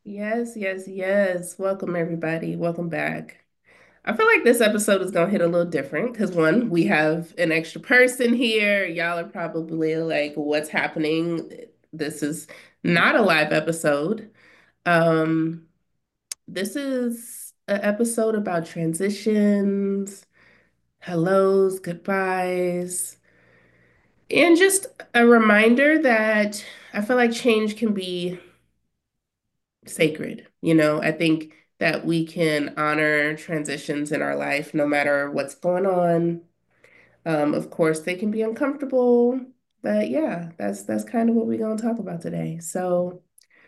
Yes, yes, yes. Welcome, everybody. Welcome back. I feel like this episode is going to hit a little different because, one, we have an extra person here. Y'all are probably like, what's happening? This is not a live episode. Um, this is an episode about transitions, hellos, goodbyes, and just a reminder that I feel like change can be sacred. I think that we can honor transitions in our life no matter what's going on. Of course, they can be uncomfortable, but yeah, that's kind of what we're gonna talk about today. So,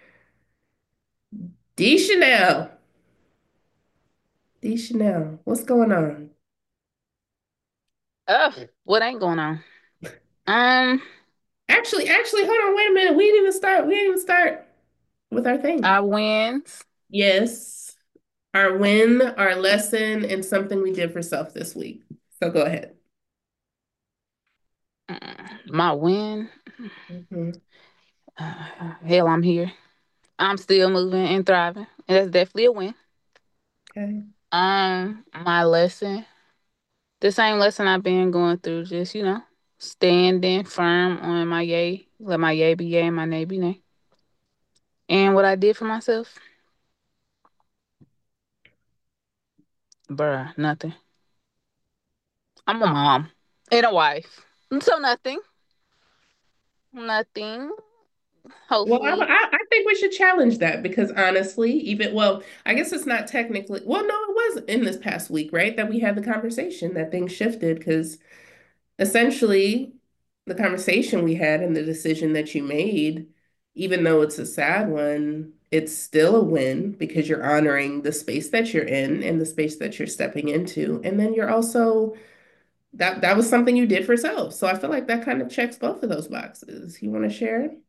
D Chanel, D Chanel, what's going on? What ain't going on? Um, Actually, hold on, wait a minute. We didn't even start. We didn't even start with our thing. our wins. Yes, our win, our lesson, and something we did for self this week. So go ahead. My win. Mhm. Hell, I'm here. I'm still moving and thriving. And that's definitely a win. Okay. My lesson. The same lesson I've been going through. Just standing firm on my yay. Let my yay be yay and my nay be nay. And what I did for myself, bruh, nothing. I'm a mom and a wife, so nothing, nothing. Well, I, Hopefully, I I think we should challenge that because honestly, well, I guess it's not technically, well, no, it was in this past week, right? That we had the conversation that things shifted because essentially the conversation we had and the decision that you made, even though it's a sad one, it's still a win because you're honoring the space that you're in and the space that you're stepping into. And then you're also, that was something you did for self. So I feel like that kind of checks both of those boxes. You want to share it?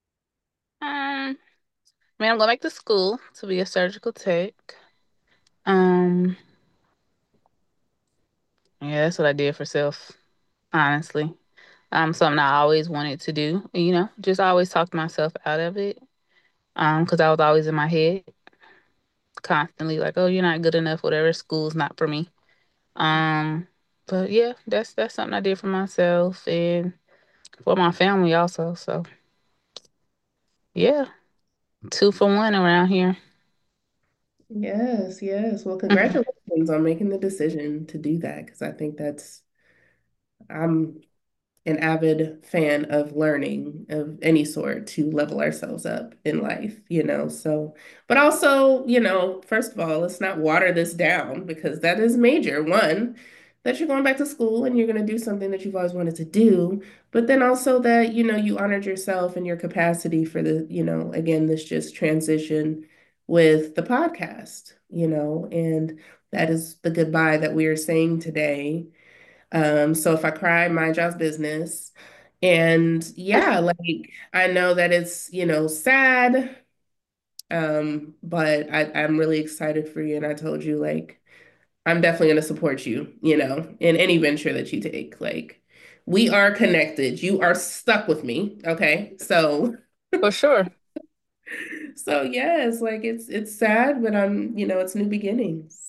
I mean, I'm going back to school to be a surgical tech. Um, yeah, that's what I did for self, honestly. Something I always wanted to do, just always talked myself out of it. Because I was always in my head constantly like, oh, you're not good enough, whatever, school's not for me. Um, but yeah, that's something I did for myself and for my family also. So yeah, 2 for 1 around here. Yes, yes. Well, congratulations on making the decision to do that because I think I'm an avid fan of learning of any sort to level ourselves up in life. So, but also, first of all, let's not water this down because that is major. One, that you're going back to school and you're going to do something that you've always wanted to do, but then also that, you honored yourself and your capacity for again, this just transition with the podcast, and that is the goodbye that we are saying today. So if I cry, mind y'all's business. And yeah, like I know that it's sad, but I'm really excited for you. And I told you, like, I'm definitely gonna support you, in any venture that you take. Like, we are connected. You are stuck with me. Okay. For sure. So yes, like it's sad, but it's new beginnings.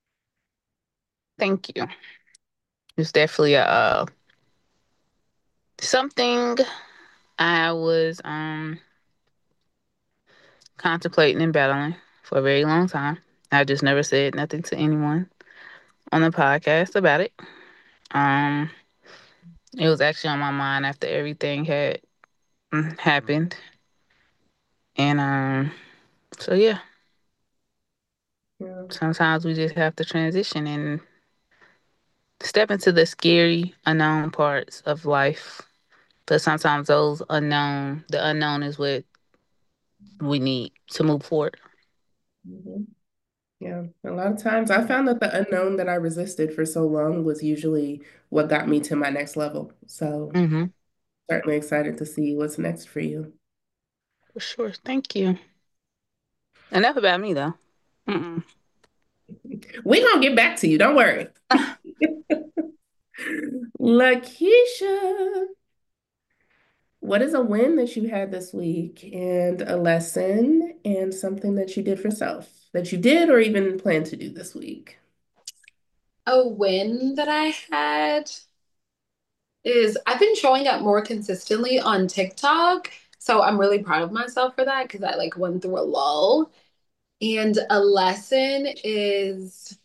Thank you. It's definitely something I was contemplating and battling for a very long time. I just never said nothing to anyone on the podcast about it. Um, it was actually on my mind after everything had happened, and so yeah, Yeah. sometimes we just have to transition and step into the scary unknown parts of life. But sometimes the unknown is what we need to move forward. Mhm. Yeah, a lot of times I found that the unknown that I resisted for so long was usually what got me to my next level. So Mm-hmm. certainly excited to see what's next for you. For sure. Thank you. Enough about me though. Mm-mm. We gonna get back to you, don't worry. Lakeisha, what is a win that you had this week and a lesson and something that you did for self that you did or even plan to do this week? A win that I had is I've been showing up more consistently on TikTok. So I'm really proud of myself for that because I like went through a lull. And a lesson is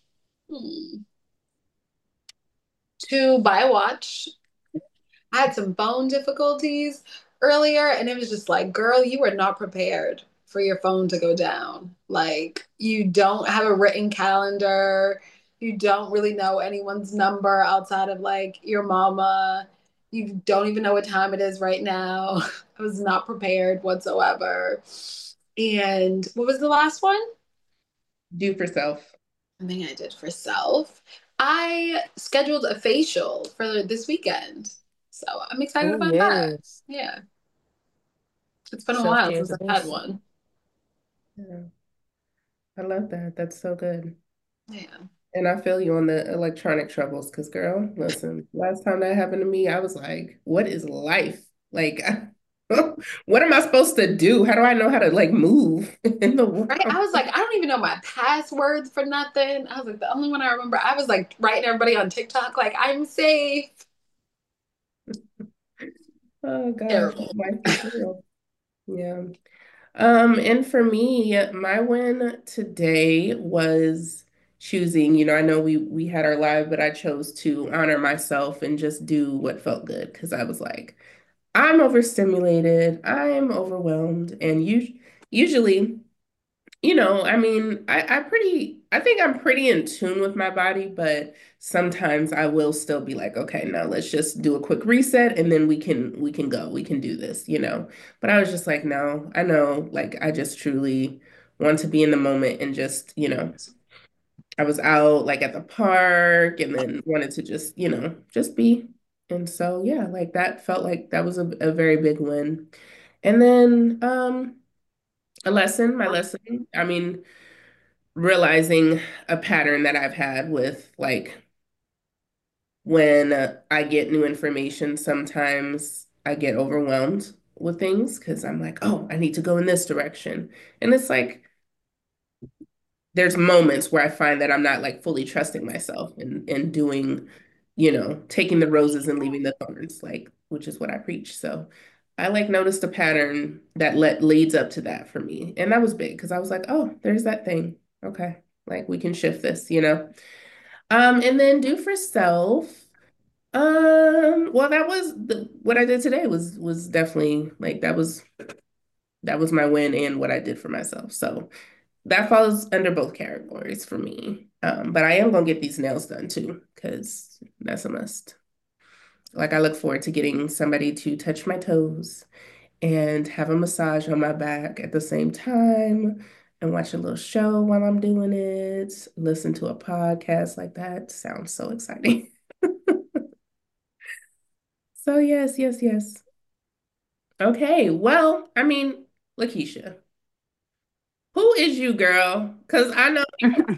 to buy a watch. I had some phone difficulties earlier, and it was just like, girl, you were not prepared for your phone to go down. Like, you don't have a written calendar. You don't really know anyone's number outside of like your mama. You don't even know what time it is right now. I was not prepared whatsoever. And what was the last one? Do for self. I think I did for self. I scheduled a facial for this weekend. So I'm excited Oh, about that. yes. Yeah. It's been a while Self-care is since the I've had best. one. Yeah, I love that. That's so good. Yeah. And I feel you on the electronic troubles because, girl, listen, last time that happened to me, I was like, what is life? Like, what am I supposed to do? How do I know how to like move in the Right. world? I was like, I don't even know my passwords for nothing. I was like, the only one I remember, I was like writing everybody on TikTok, like, I'm safe. Oh gosh, Terrible. life is real. Yeah. And for me, my win today was choosing, I know we had our live, but I chose to honor myself and just do what felt good because I was like, I'm overstimulated, I'm overwhelmed, and usually, I mean, I think I'm pretty in tune with my body, but sometimes I will still be like, okay, now let's just do a quick reset and then we can go. We can do this. But I was just like, no, I know, like I just truly want to be in the moment and just, I was out like at the park and then wanted to just, just be. And so yeah, like that felt like that was a very big win. And then my lesson, I mean, realizing a pattern that I've had with like when I get new information, sometimes I get overwhelmed with things because I'm like, oh, I need to go in this direction. And it's like there's moments where I find that I'm not like fully trusting myself and doing, taking the roses and leaving the thorns, like, which is what I preach. So I like noticed a pattern that leads up to that for me. And that was big because I was like, oh, there's that thing. Okay. Like we can shift this. And then do for self. Well, that was what I did today was definitely like that was my win and what I did for myself. So that falls under both categories for me. But I am gonna get these nails done too, because that's a must. Like I look forward to getting somebody to touch my toes and have a massage on my back at the same time and watch a little show while I'm doing it, listen to a podcast like that. Sounds so exciting. So yes, yes, yes. Okay, well, I mean, Lakeisha, who is you, girl? Because I know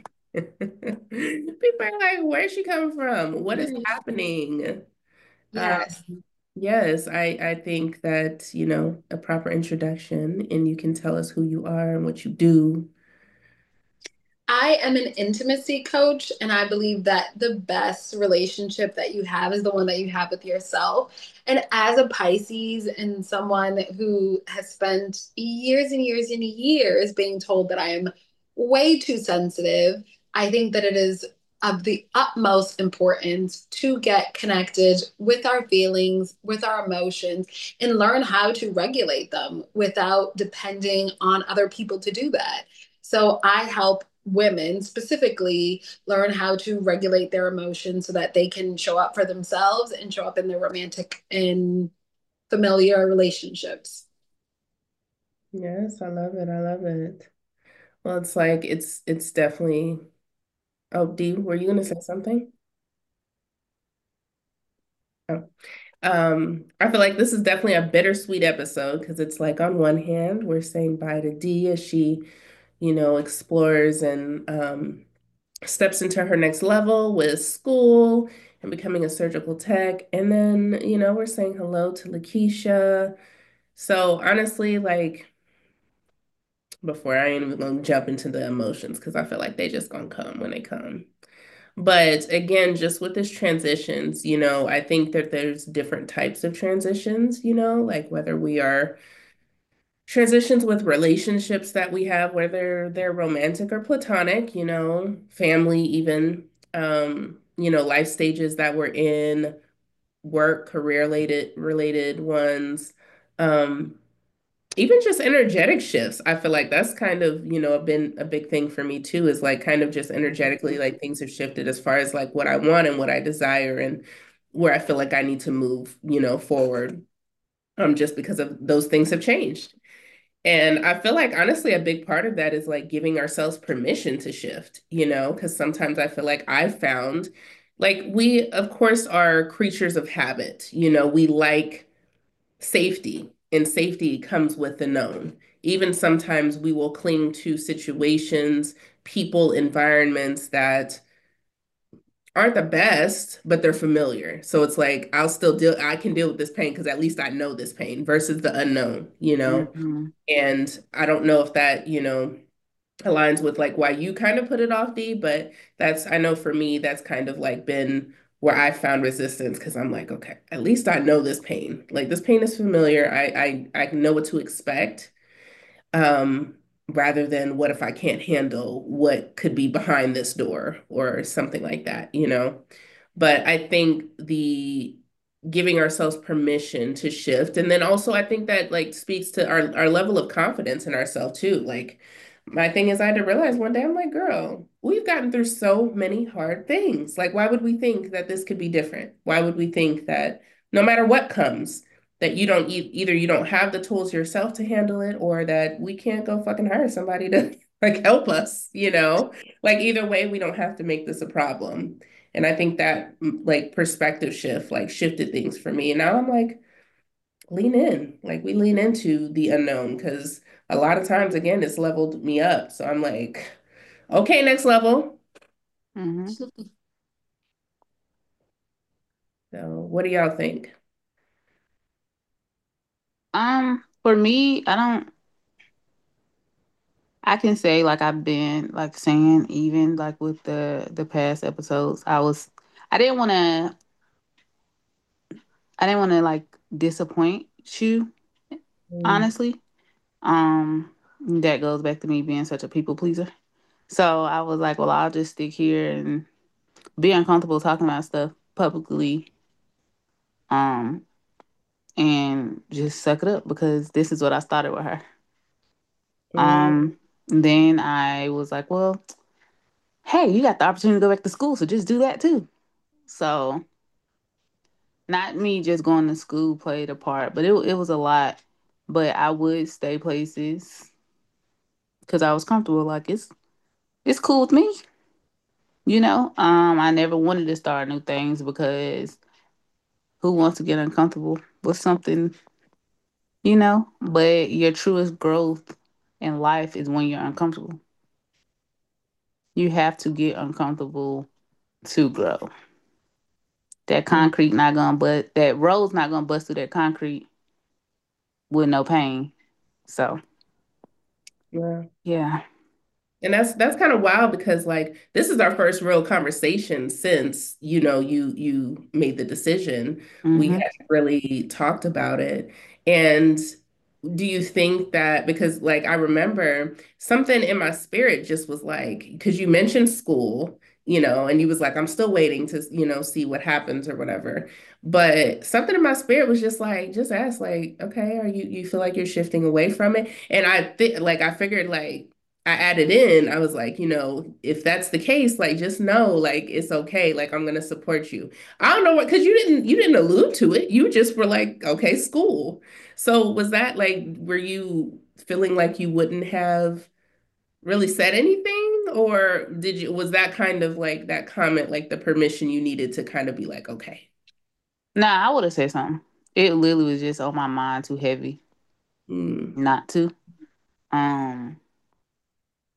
people are like, where's she coming from? What is happening? Um, Yes. yes, I think that, a proper introduction and you can tell us who you are and what you do. I am an intimacy coach, and I believe that the best relationship that you have is the one that you have with yourself. And as a Pisces and someone who has spent years and years and years being told that I am way too sensitive, I think that it is of the utmost importance to get connected with our feelings, with our emotions, and learn how to regulate them without depending on other people to do that. So I help women specifically learn how to regulate their emotions so that they can show up for themselves and show up in their romantic and familiar relationships. Yes, I love it. I love it. Well, it's like it's definitely. Oh, Dee, were you gonna say something? Oh. I feel like this is definitely a bittersweet episode because it's like on one hand, we're saying bye to Dee as she, explores and steps into her next level with school and becoming a surgical tech. And then, we're saying hello to Lakeisha. So honestly, like before I ain't even gonna jump into the emotions because I feel like they just gonna come when they come. But again, just with this transitions, I think that there's different types of transitions, like whether we are transitions with relationships that we have, whether they're romantic or platonic, family even, life stages that we're in, work, career related ones, um, even just energetic shifts. I feel like that's kind of, been a big thing for me too, is like kind of just energetically, like things have shifted as far as like what I want and what I desire and where I feel like I need to move, forward. Just because of those things have changed. And I feel like honestly, a big part of that is like giving ourselves permission to shift, because sometimes I feel like I've found like we, of course, are creatures of habit. We like safety, and safety comes with the known. Even sometimes we will cling to situations, people, environments that aren't the best, but they're familiar. So it's like I can deal with this pain because at least I know this pain versus the unknown. Hmm. And I don't know if that, aligns with like why you kind of put it off, D, but I know for me, that's kind of like been where I found resistance because I'm like, okay, at least I know this pain. Like this pain is familiar. I know what to expect. Um, Rather than what if I can't handle what could be behind this door or something like that. But I think the giving ourselves permission to shift. And then also I think that like speaks to our level of confidence in ourselves too. Like my thing is I had to realize one day, I'm like, girl, we've gotten through so many hard things. Like, why would we think that this could be different? Why would we think that no matter what comes, that you don't either you don't have the tools yourself to handle it or that we can't go fucking hire somebody to like help us. Like either way, we don't have to make this a problem. And I think that like perspective shift like shifted things for me. And now I'm like, lean in. Like we lean into the unknown because a lot of times again it's leveled me up. So I'm like, okay, next level. Hmm. So what do y'all think? For me, I can say like I've been like saying even like with the past episodes, I didn't want to I didn't want to like disappoint you, Mm, honestly. That goes back to me being such a people pleaser. So I was like, well, I'll just stick here and be uncomfortable talking about stuff publicly, um, and just suck it up because this is what I started with her. mm, Um, then I was like, well, hey, you got the opportunity to go back to school, so just do that too. So not me just going to school played a part, but it was a lot. But I would stay places because I was comfortable. Like it's cool with me, you know. I never wanted to start new things because who wants to get uncomfortable with something, you know? But your truest growth in life is when you're uncomfortable. You have to get uncomfortable to grow. That mm, concrete not gonna but that road's not gonna bust through that concrete with no pain. So yeah. yeah. And that's kind of wild because like this is our first real conversation since you made the decision. We Mm-hmm. hadn't really talked about it. And do you think that because like I remember something in my spirit just was like because you mentioned school, and you was like I'm still waiting to, see what happens or whatever. But something in my spirit was just like just ask like, okay, are you feel like you're shifting away from it? And I think like I figured like I added in, I was like, if that's the case, like just know like it's okay. Like I'm gonna support you. I don't know what because you didn't allude to it. You just were like, okay, school. So was that like, were you feeling like you wouldn't have really said anything? Or was that kind of like that comment, like the permission you needed to kind of be like, okay. Nah, I would have said something. It literally was just on my mind too heavy Mm, not to. Um,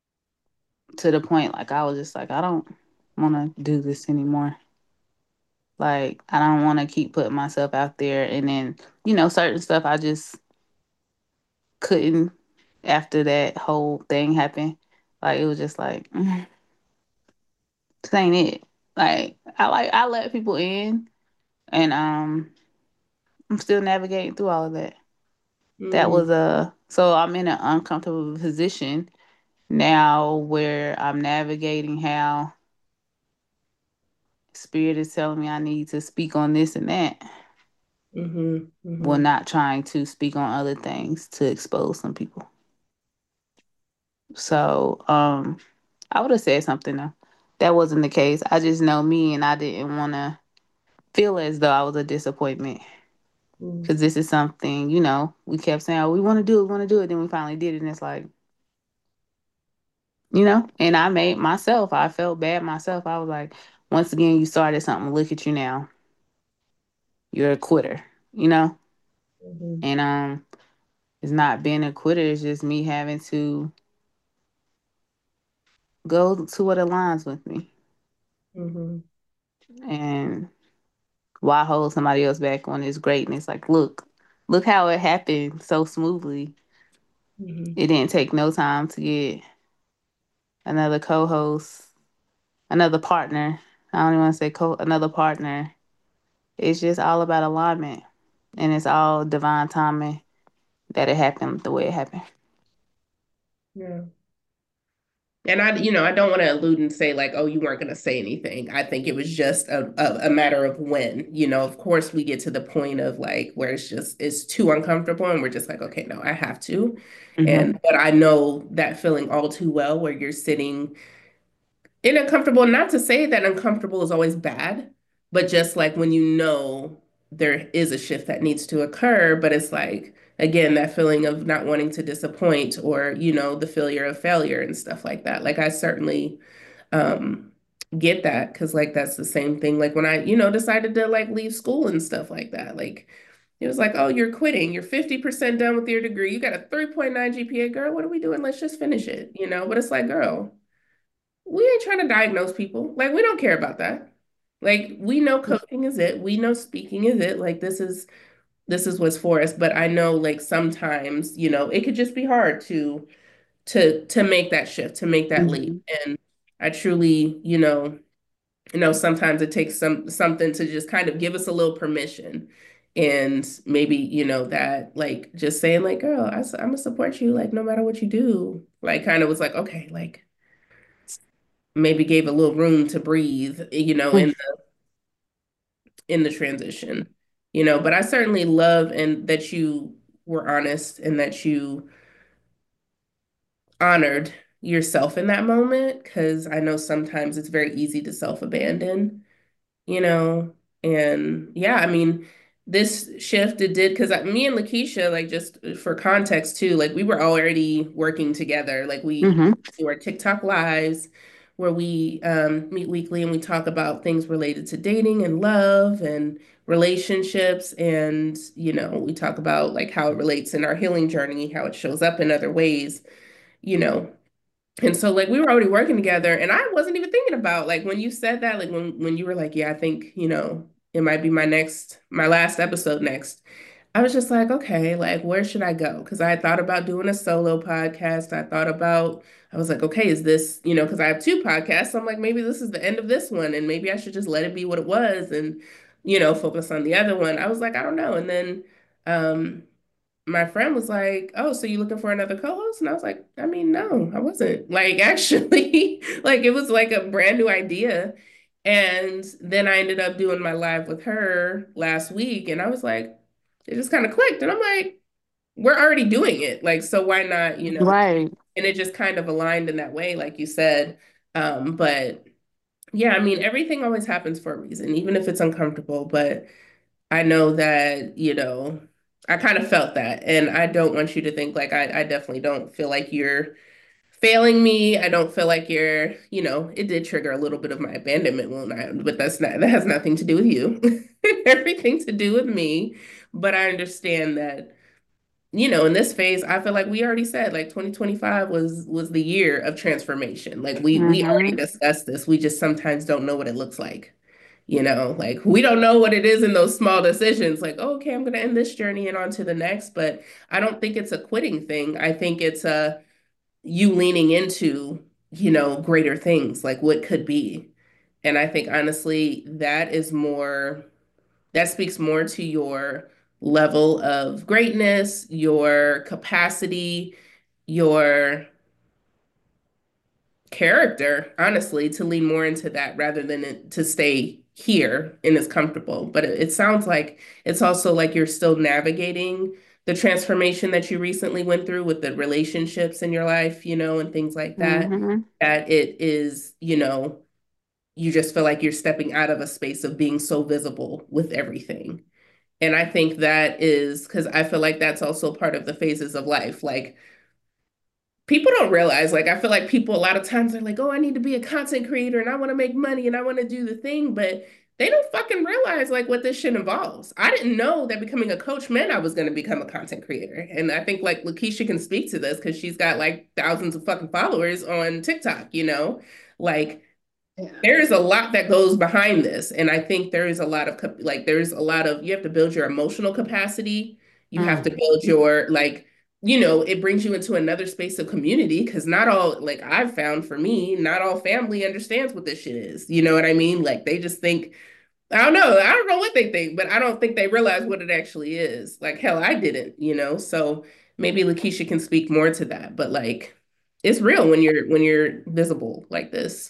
to the point like I was just like, I don't wanna do this anymore. Like, I don't want to keep putting myself out there. And then, certain stuff I just couldn't after that whole thing happened. Like, it was just like, this ain't it. I let people in, and I'm still navigating through all of that. That Mm, was so I'm in an uncomfortable position now where I'm navigating how spirit is telling me I need to speak on this and that, mm-hmm, while mm-hmm, not trying to speak on other things to expose some people. So, I would have said something though. That wasn't the case. I just know me and I didn't want to feel as though I was a disappointment. mm, Because this is something, we kept saying, oh, we want to do it, we want to do it. Then we finally did it. And it's like, and I made myself, I felt bad myself. I was like, once again, you started something. Look at you now. You're a quitter, you know? mm-hmm, And it's not being a quitter, it's just me having to go to what aligns with me. mm-hmm, And why hold somebody else back on his greatness? Like, look how it happened so smoothly. mm-hmm. It didn't take no time to get another co-host, another partner. I don't even want to say another partner. It's just all about alignment, and it's all divine timing that it happened the way it happened. Yeah. And I don't want to allude and say like, oh, you weren't going to say anything. I think it was just a matter of when, of course we get to the point of like where it's too uncomfortable and we're just like, okay, no, I have to. Hmm. But I know that feeling all too well where you're sitting in uncomfortable, not to say that uncomfortable is always bad, but just like when there is a shift that needs to occur, but it's like, again, that feeling of not wanting to disappoint or, the failure of failure and stuff like that. Like I certainly um get that because like that's the same thing. Like when I, decided to like leave school and stuff like that. Like it was like, oh, you're quitting. You're 50% done with your degree. You got a 3.9 GPA, girl. What are we doing? Let's just finish it. But it's like, girl, we ain't trying to diagnose people. Like, we don't care about that. Like, we know coaching is it. We know speaking is it. Like, this is what's for us. But I know, like, sometimes, it could just be hard to make that shift, to make that leap. Hmm. And I truly, sometimes it takes something to just kind of give us a little permission. And maybe, that like just saying, like, girl, I'm gonna support you, like, no matter what you do. Like, kind of was like, okay, like maybe gave a little room to breathe, in the transition, but I certainly love and that you were honest and that you honored yourself in that moment because I know sometimes it's very easy to self-abandon, you know, and yeah, I mean, this shift it did because me and Lakeisha, like just for context too, like we were already working together. Like we Hmm. do our TikTok lives where we meet weekly and we talk about things related to dating and love and relationships. And, we talk about like how it relates in our healing journey, how it shows up in other ways, you know. And so like we were already working together and I wasn't even thinking about like when you said that, like when you were like, yeah, I think, it might be my last episode next. I was just like, okay, like where should I go? Because I thought about doing a solo podcast. I was like, okay, is this, because I have two podcasts. So I'm like, maybe this is the end of this one and maybe I should just let it be what it was and, focus on the other one. I was like, I don't know. And then um my friend was like, "Oh, so you looking for another co-host?" And I was like, "I mean, no, I wasn't. Like, actually, like it was like a brand new idea." And then I ended up doing my live with her last week, and I was like, it just kind of clicked. And I'm like, we're already doing it. Like, so why not, Right. And it just kind of aligned in that way, like you said. But yeah, I mean, everything always happens for a reason, even if it's uncomfortable. But I know that, I kind of felt that. And I don't want you to think like I definitely don't feel like you're failing me. I don't feel like it did trigger a little bit of my abandonment wound, but that has nothing to do with you. Everything to do with me. But I understand that, in this phase, I feel like we already said like 2025 was the year of transformation. Like we already Hmm. discussed this. We just sometimes don't know what it looks like. like we don't know what it is in those small decisions. Like, oh, okay, I'm going to end this journey and on to the next. But I don't think it's a quitting thing. I think it's a you leaning into, greater things like what could be. And I think honestly, that speaks more to your level of greatness, your capacity, your character, honestly, to lean more into that rather than to stay here and it's comfortable. But it sounds like it's also like you're still navigating the transformation that you recently went through with the relationships in your life, and things like that. Hmm. That it is, you just feel like you're stepping out of a space of being so visible with everything. And I think that is because I feel like that's also part of the phases of life. Like people don't realize, like, I feel like people a lot of times are like, oh, I need to be a content creator and I want to make money and I want to do the thing, but they don't fucking realize like what this shit involves. I didn't know that becoming a coach meant I was going to become a content creator. And I think like Lakeisha can speak to this because she's got like thousands of fucking followers on TikTok. Like Yeah. there is a lot that goes behind this. And I think there is a lot of like there's a lot of you have to build your emotional capacity. You have to Mm. build your like, it brings you into another space of community because not all like I've found for me, not all family understands what this shit is. You know what I mean? Like they just think, I don't know what they think, but I don't think they realize what it actually is. Like hell, I didn't. So maybe Lakeisha can speak more to that. But like it's real when you're visible like this.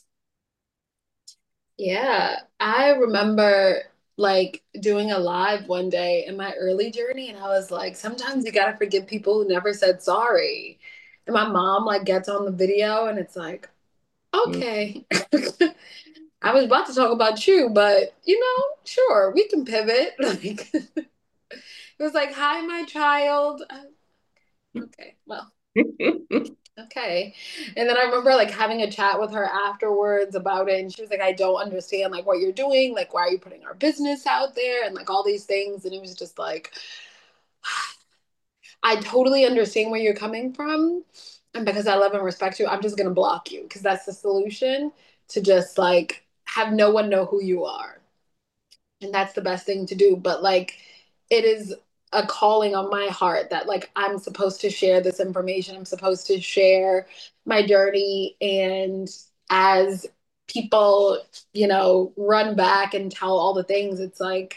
Yeah, I remember like doing a live one day in my early journey, and I was like, sometimes you gotta forgive people who never said sorry. And my mom like gets on the video, and it's like, okay, I was about to talk about you, but sure, we can pivot. Like, it was like, hi, my child. Okay, well. Okay. And then I remember like having a chat with her afterwards about it. And she was like, I don't understand like what you're doing. Like, why are you putting our business out there? And like all these things. And it was just like, I totally understand where you're coming from. And because I love and respect you, I'm just going to block you because that's the solution to just like have no one know who you are. And that's the best thing to do. But like, it is a calling on my heart that like I'm supposed to share this information. I'm supposed to share my journey. And as people, run back and tell all the things, it's like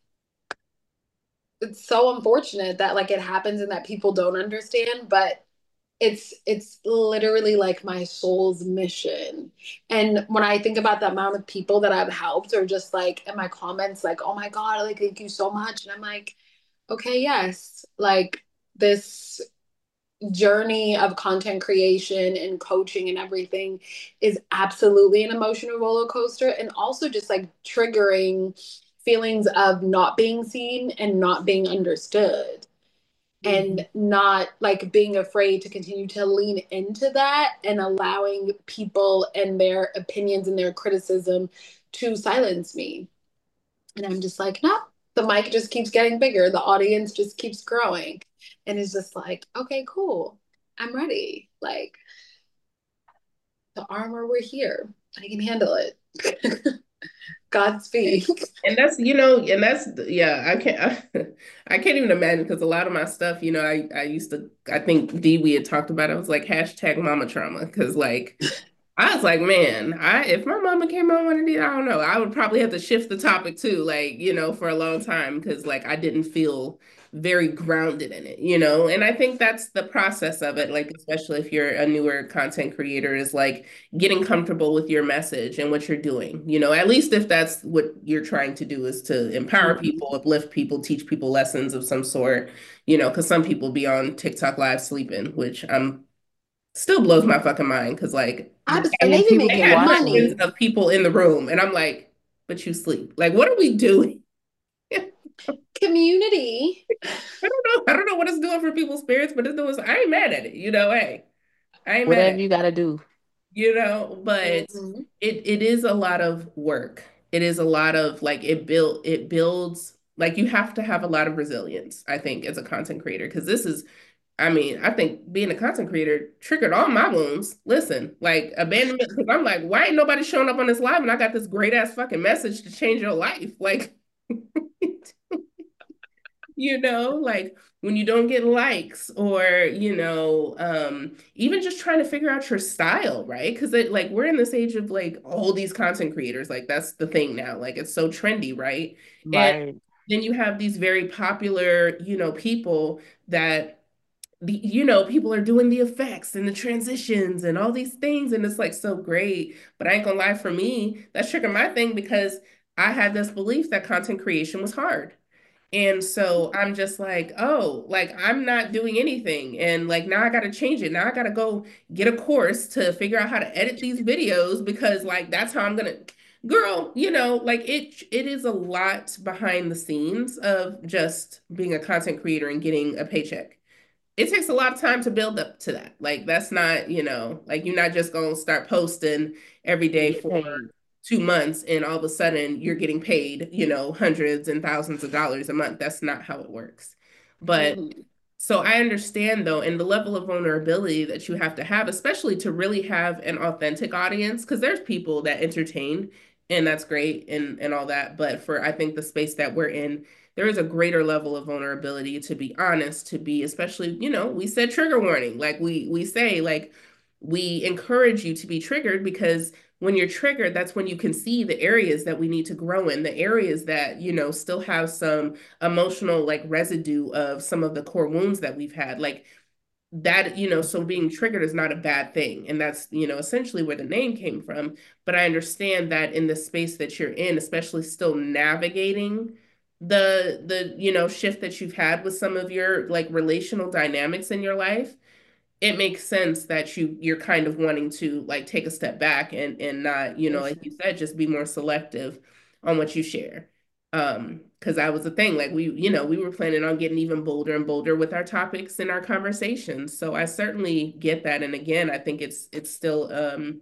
it's so unfortunate that like it happens and that people don't understand, but it's literally like my soul's mission. And when I think about the amount of people that I've helped or just like in my comments like, oh my god, like thank you so much, and I'm like, okay, yes, like this journey of content creation and coaching and everything is absolutely an emotional roller coaster, and also just like triggering feelings of not being seen and not being understood Mhm. and not like being afraid to continue to lean into that and allowing people and their opinions and their criticism to silence me. And I'm just like, no, the mic just keeps getting bigger. The audience just keeps growing. And it's just like, okay, cool. I'm ready. Like the armor, we're here. I can handle it. Godspeed. And yeah, I can't even imagine because a lot of my stuff, I used to, I think D, we had talked about it, I was like hashtag mama trauma because like I was like, man, if my mama came on one of these, I don't know, I would probably have to shift the topic too, like, for a long time because like I didn't feel very grounded in it. And I think that's the process of it, like especially if you're a newer content creator, is like getting comfortable with your message and what you're doing. At least if that's what you're trying to do is to empower Mhm. people, uplift people, teach people lessons of some sort, because some people be on TikTok live sleeping, which still blows my fucking mind because like And And they then be people they be making had watching millions you. money. of people in the room, and I'm like, but you sleep. Like, what are we doing? Community. I don't know what it's doing for people's spirits, but it's doing. I ain't mad at it. Hey, I ain't mad at Whatever it. you got to do. But Mhm. it is a lot of work. It is a lot of like it builds like you have to have a lot of resilience, I think, as a content creator, because this is I mean, I think being a content creator triggered all my wounds. Listen, like abandonment, because I'm like, why ain't nobody showing up on this live and I got this great ass fucking message to change your life? Like, like when you don't get likes or, even just trying to figure out your style, right? Because like we're in this age of like all these content creators, like that's the thing now. Like it's so trendy, right? And Right. then you have these very popular, people that people are doing the effects and the transitions and all these things, and it's like so great. But I ain't gonna lie, for me, that's triggered my thing because I had this belief that content creation was hard. And so I'm just like, oh, like I'm not doing anything. And like now I got to change it. Now I got to go get a course to figure out how to edit these videos because like that's how I'm gonna, girl, like it is a lot behind the scenes of just being a content creator and getting a paycheck. It takes a lot of time to build up to that. Like that's not, like you're not just gonna start posting every And day get for paid. 2 months and all of a sudden you're getting paid, hundreds and thousands of dollars a month. That's not how it works. But Mhm. so I understand though, and the level of vulnerability that you have to have, especially to really have an authentic audience, because there's people that entertain and that's great and all that. But for I think the space that we're in, there is a greater level of vulnerability to be honest, to be especially, we said trigger warning. Like we say, like we encourage you to be triggered because when you're triggered, that's when you can see the areas that we need to grow in, the areas that, still have some emotional like residue of some of the core wounds that we've had. Like that, so being triggered is not a bad thing. And that's, essentially where the name came from. But I understand that in the space that you're in, especially still navigating the shift that you've had with some of your like relational dynamics in your life, it makes sense that you're kind of wanting to like take a step back and not, Yes. like you said, just be more selective on what you share. Because that was the thing, like we were planning on getting even bolder and bolder with our topics and our conversations. So I certainly get that. And again, I think it's still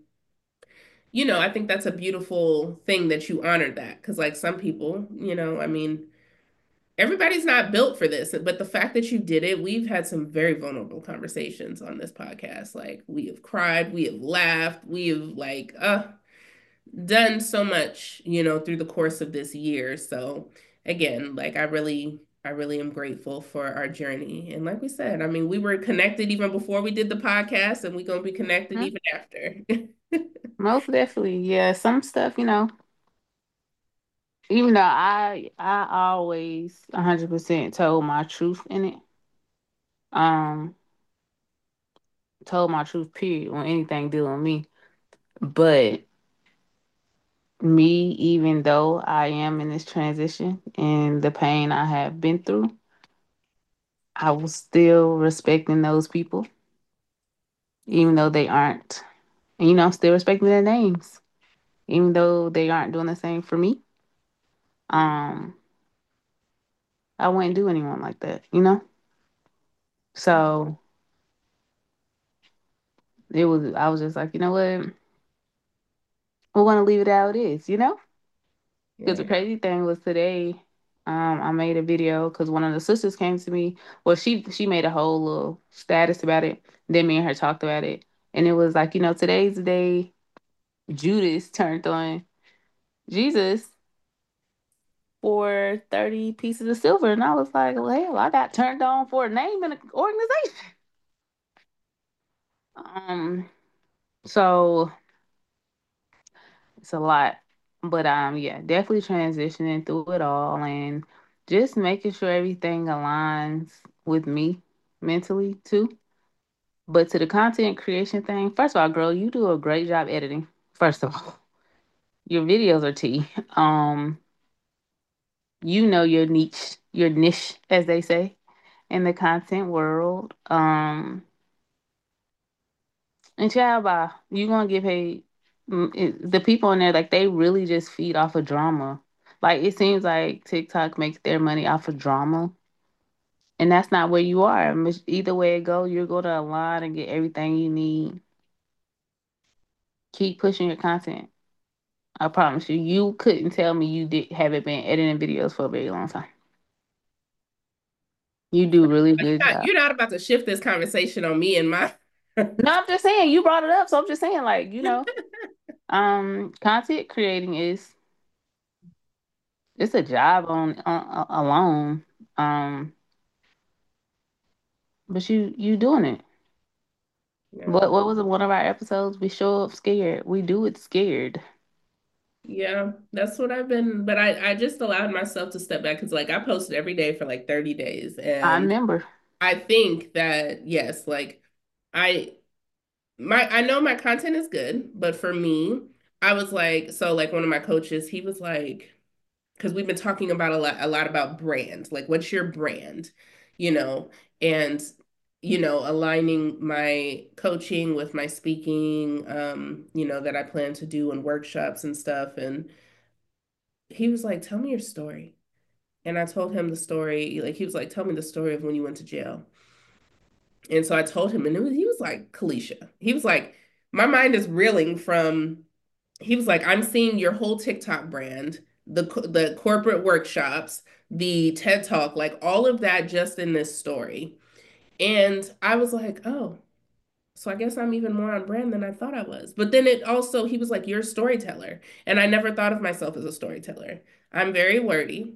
I think that's a beautiful thing that you honored that. Because like some people, I mean, everybody's not built for this, but the fact that you did it, we've had some very vulnerable conversations on this podcast. Like we have cried, we have laughed, we have like done so much, through the course of this year. So again, like I really am grateful for our journey. And like we said, I mean, we were connected even before we did the podcast, and we're gonna be connected Mhm. even after. Most definitely. Yeah. Some stuff, even though I always 100% told my truth in it. Um, told my truth, period, on anything dealing with me. But me, even though I am in this transition and the pain I have been through, I was still respecting those people, even though they aren't. And I'm still respecting their names, even though they aren't doing the same for me. Um, I wouldn't do anyone like that. So I was just like, you know what? We're gonna leave it how it is. Because the Yeah. crazy thing was today, I made a video because one of the sisters came to me. Well, she made a whole little status about it. Then me and her talked about it, and it was like, today's the day Judas turned on Jesus for 30 pieces of silver, and I was like, well, hell, I got turned on for a name in an organization. Um, so it's a lot, but yeah, definitely transitioning through it all and just making sure everything aligns with me mentally too. But to the content creation thing, first of all, girl, you do a great job editing. First of all, your videos are tea. You know your niche, as they say, in the content world. And child, bye. You gonna get paid. The people in there, like they really just feed off of drama. Like it seems like TikTok makes their money off of drama, and that's not where you are. Either way it go, you're going to align and get everything you need. Keep pushing your content. I promise you. You couldn't tell me you haven't been editing videos for a very long time. You do a really good job. You're not about to shift this conversation on me and my No, I'm just saying you brought it up, so I'm just saying, like, content creating is it's a job on alone. Um, but you doing it. yeah. What was it? One of our episodes? We show up scared. We do it scared. Yeah, that's what I've been, but I just allowed myself to step back because like I posted every day for like 30 days I and remember. I think that yes, like I I know my content is good, but for me, I was like so like one of my coaches, he was like because we've been talking about a lot about brand. Like what's your brand? You know, and aligning my coaching with my speaking that I plan to do in workshops and stuff and he was like, "Tell me your story." And I told him the story. Like he was like, "Tell me the story of when you went to jail." And so I told him, and he was like, "Kalisha." He was like, "My mind is reeling from." He was like, "I'm seeing your whole TikTok brand, the corporate workshops, the TED Talk, like all of that just in this story." And I was like, "Oh, so I guess I'm even more on brand than I thought I was." But then it also, he was like, "You're a storyteller." And I never thought of myself as a storyteller. I'm very wordy.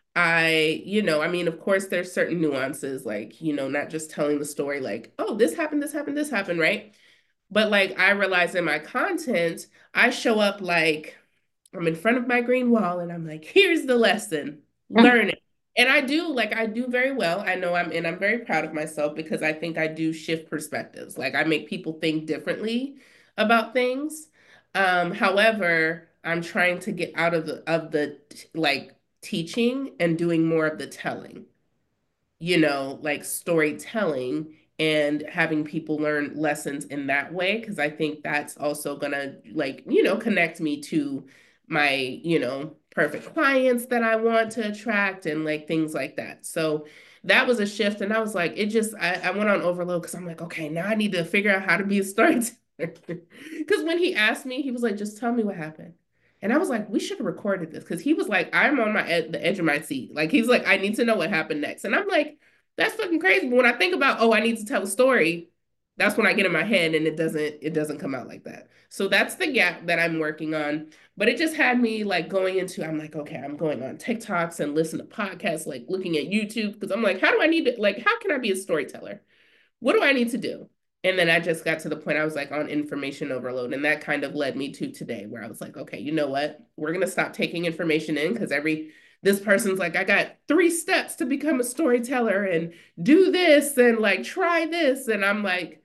I mean, of course, there's certain nuances, like, not just telling the story, like, oh, this happened, this happened, this happened, right? But like, I realize in my content, I show up like I'm in front of my green wall and I'm like, here's the lesson, learn it. And I do very well. I'm very proud of myself because I think I do shift perspectives. Like, I make people think differently about things. However, I'm trying to get out of the like teaching and doing more of the telling, like storytelling and having people learn lessons in that way. Cause I think that's also gonna like, connect me to my, perfect clients that I want to attract and like things like that. So that was a shift. And I was like, I went on overload because I'm like, okay, now I need to figure out how to be a storyteller. Because when he asked me, he was like, just tell me what happened. And I was like, we should have recorded this because he was like, I'm on the edge of my seat. Like he's like, I need to know what happened next. And I'm like, that's fucking crazy. But when I think about, oh, I need to tell a story, that's when I get in my head and it doesn't come out like that. So that's the gap that I'm working on. But it just had me like going into, I'm like, okay, I'm going on TikToks and listen to podcasts, like looking at YouTube, because I'm like, how do I need to, like, how can I be a storyteller? What do I need to do? And then I just got to the point I was like on information overload. And that kind of led me to today where I was like, okay, you know what? We're going to stop taking information in because this person's like, I got 3 steps to become a storyteller and do this and like try this. And I'm like,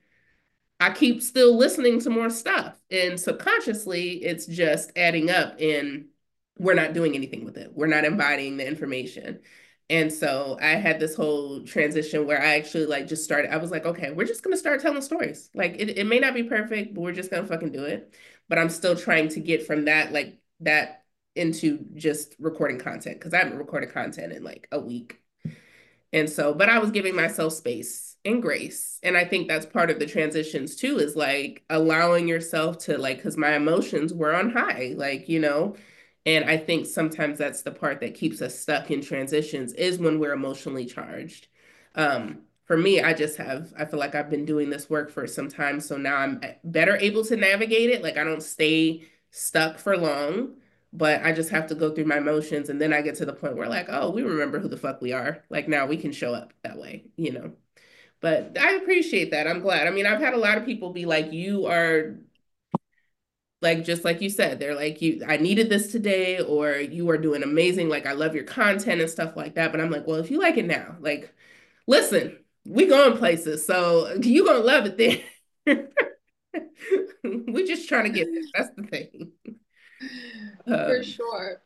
I keep still listening to more stuff. And subconsciously, it's just adding up and we're not doing anything with it. We're not embodying the information. And so I had this whole transition where I actually like just started. I was like, okay, we're just gonna start telling stories. Like it may not be perfect, but we're just gonna fucking do it. But I'm still trying to get from that, like that into just recording content because I haven't recorded content in like a week. And so, but I was giving myself space and grace. And I think that's part of the transitions too, is like allowing yourself to like, because my emotions were on high, like, and I think sometimes that's the part that keeps us stuck in transitions is when we're emotionally charged. For me, I feel like I've been doing this work for some time. So now I'm better able to navigate it. Like I don't stay stuck for long, but I just have to go through my motions. And then I get to the point where like, oh, we remember who the fuck we are. Like now we can show up that way. But I appreciate that. I'm glad. I mean, I've had a lot of people be like, you are like, just like you said, they're like, I needed this today, or you are doing amazing. Like, I love your content and stuff like that. But I'm like, well, if you like it now, like, listen, we going places. So you gonna love it then. We just trying to get there. That's the thing. For Um, sure.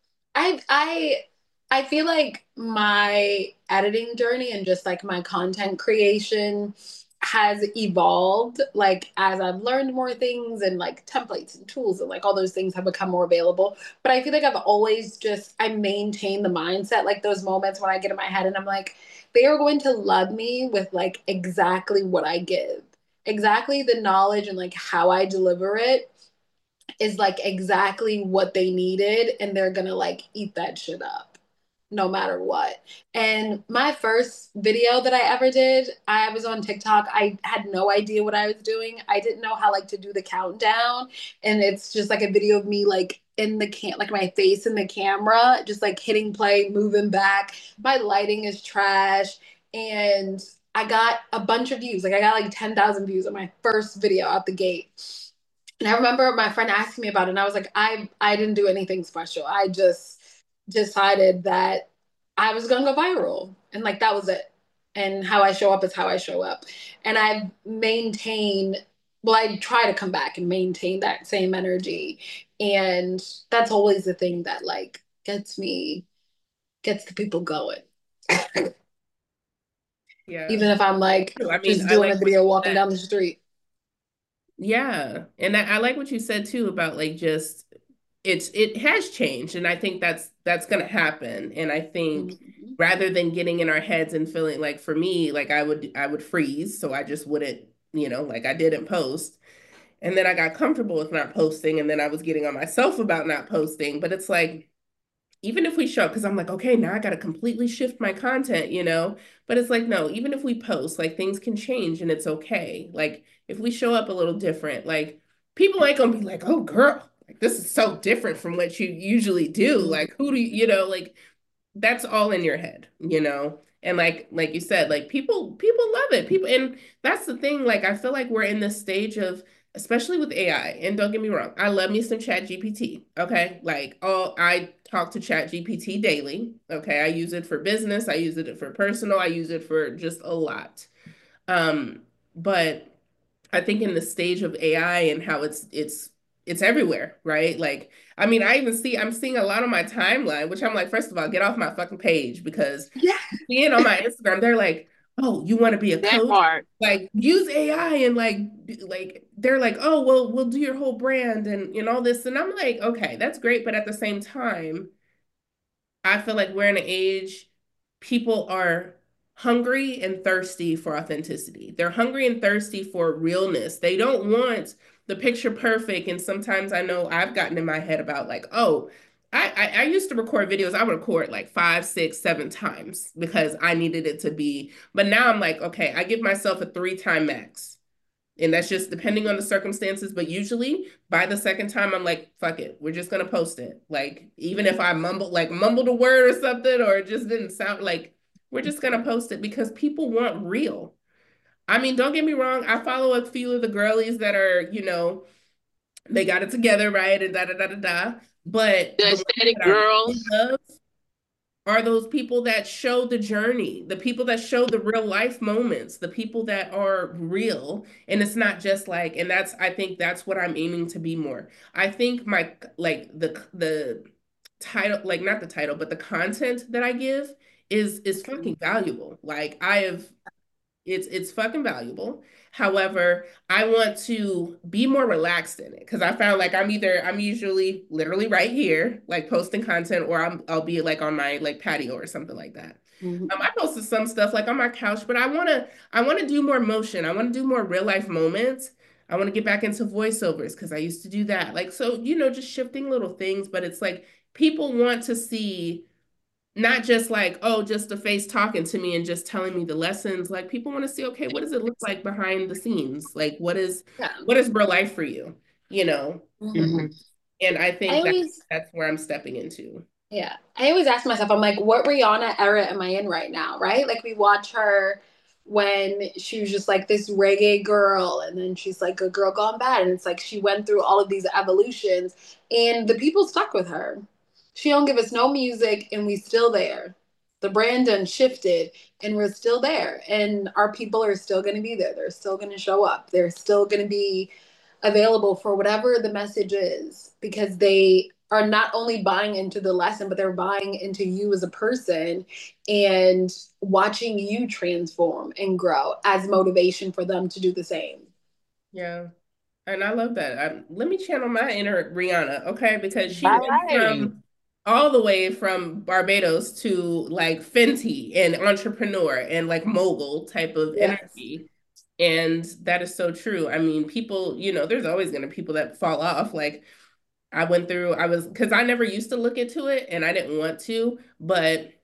I feel like my editing journey and just like my content creation has evolved like as I've learned more things and like templates and tools and like all those things have become more available. But I feel like I've always just I maintain the mindset like those moments when I get in my head and I'm like they are going to love me with like exactly what I give. Exactly the knowledge and like how I deliver it is like exactly what they needed and they're gonna like eat that shit up. no matter what. And my first video that I ever did, I was on TikTok. I had no idea what I was doing. I didn't know how like to do the countdown. And it's just like a video of me like in the like my face in the camera, just like hitting play, moving back. My lighting is trash. And I got a bunch of views. Like I got like 10,000 views on my first video out the gate. And I remember my friend asking me about it, and I was like, I didn't do anything special. I just decided that I was gonna go viral. And like that was it. And how I show up is how I show up. And I've maintained, well, I try to come back and maintain that same energy. And that's always the thing that like gets the people going. Yeah. Even if I'm like I mean, just I doing like a what video you walking said. down the street. Yeah. And I like what you said too about like just it has changed, and I think that's gonna happen. And I think Mhm. rather than getting in our heads and feeling like, for me, like I would freeze, so I just wouldn't, like I didn't post. And then I got comfortable with not posting, and then I was getting on myself about not posting. But it's like, even if we show, because I'm like, okay, now I got to completely shift my content. But it's like, no, even if we post, like things can change and it's okay. Like if we show up a little different, like people ain't gonna be like, oh girl, like this is so different from what you usually do. Like who do like that's all in your head. And like you said, like people love it. People, and that's the thing. Like I feel like we're in this stage of, especially with AI. And don't get me wrong, I love me some Chat GPT. Okay. Like, oh, I talk to Chat GPT daily. Okay. I use it for business, I use it for personal, I use it for just a lot. But I think in the stage of AI and how it's everywhere, right? Like, I mean, I'm seeing a lot on my timeline, which I'm like, first of all, get off my fucking page, because Yeah. seeing on my Instagram, they're like, oh, you want to be a That coach? part. Like, use AI, and like they're like, oh, well, we'll do your whole brand and all this. And I'm like, okay, that's great, but at the same time, I feel like we're in an age, people are hungry and thirsty for authenticity. They're hungry and thirsty for realness. They don't want the picture perfect. And sometimes I know I've gotten in my head about like, oh, I used to record videos. I would record like 5, 6, 7 times because I needed it to be. But now I'm like, okay, I give myself a 3-time max. And that's just depending on the circumstances. But usually by the second time, I'm like, fuck it. We're just gonna post it. Like, even if I mumbled a word or something, or it just didn't sound like, we're just gonna post it because people want real. I mean, don't get me wrong, I follow a few of the girlies that are, they got it together, right? And da da da da da. But The the ones aesthetic that I really girls. love are those people that show the journey, the people that show the real life moments, the people that are real. And it's not just like, and I think that's what I'm aiming to be more. I think my, like the title, like not the title, but the content that I give is fucking valuable. Like I have it's fucking valuable. However, I want to be more relaxed in it because I found like I'm usually literally right here, like posting content, or I'll be like on my like patio or something like that. Mhm. I posted some stuff like on my couch, but I wanna do more motion. I want to do more real life moments. I want to get back into voiceovers because I used to do that. Like, so, just shifting little things, but it's like people want to see not just like, oh, just a face talking to me and just telling me the lessons. Like people want to see, okay, what does it look like behind the scenes? Like Yeah. what is real life for you? You know? Mhm. Mhm. And I I think always, that's where I'm stepping into. yeah, I always ask myself, I'm like, what Rihanna era am I in right now? Right? Like we watch her when she was just like this reggae girl, and then she's like a girl gone bad, and it's like she went through all of these evolutions, and the people stuck with her. She don't give us no music, and we still there. The brand done shifted, and we're still there, and our people are still going to be there. They're still going to show up. They're still going to be available for whatever the message is because they are not only buying into the lesson, but they're buying into you as a person and watching you transform and grow as motivation for them to do the same. Yeah. And I love that. Let me channel my inner Rihanna, okay? Because she All went right. from all the way from Barbados to like Fenty and entrepreneur and like mogul type of Yes. energy. And that is so true. I mean, people, there's always going to be people that fall off. Like I was, because I never used to look into it and I didn't want to, but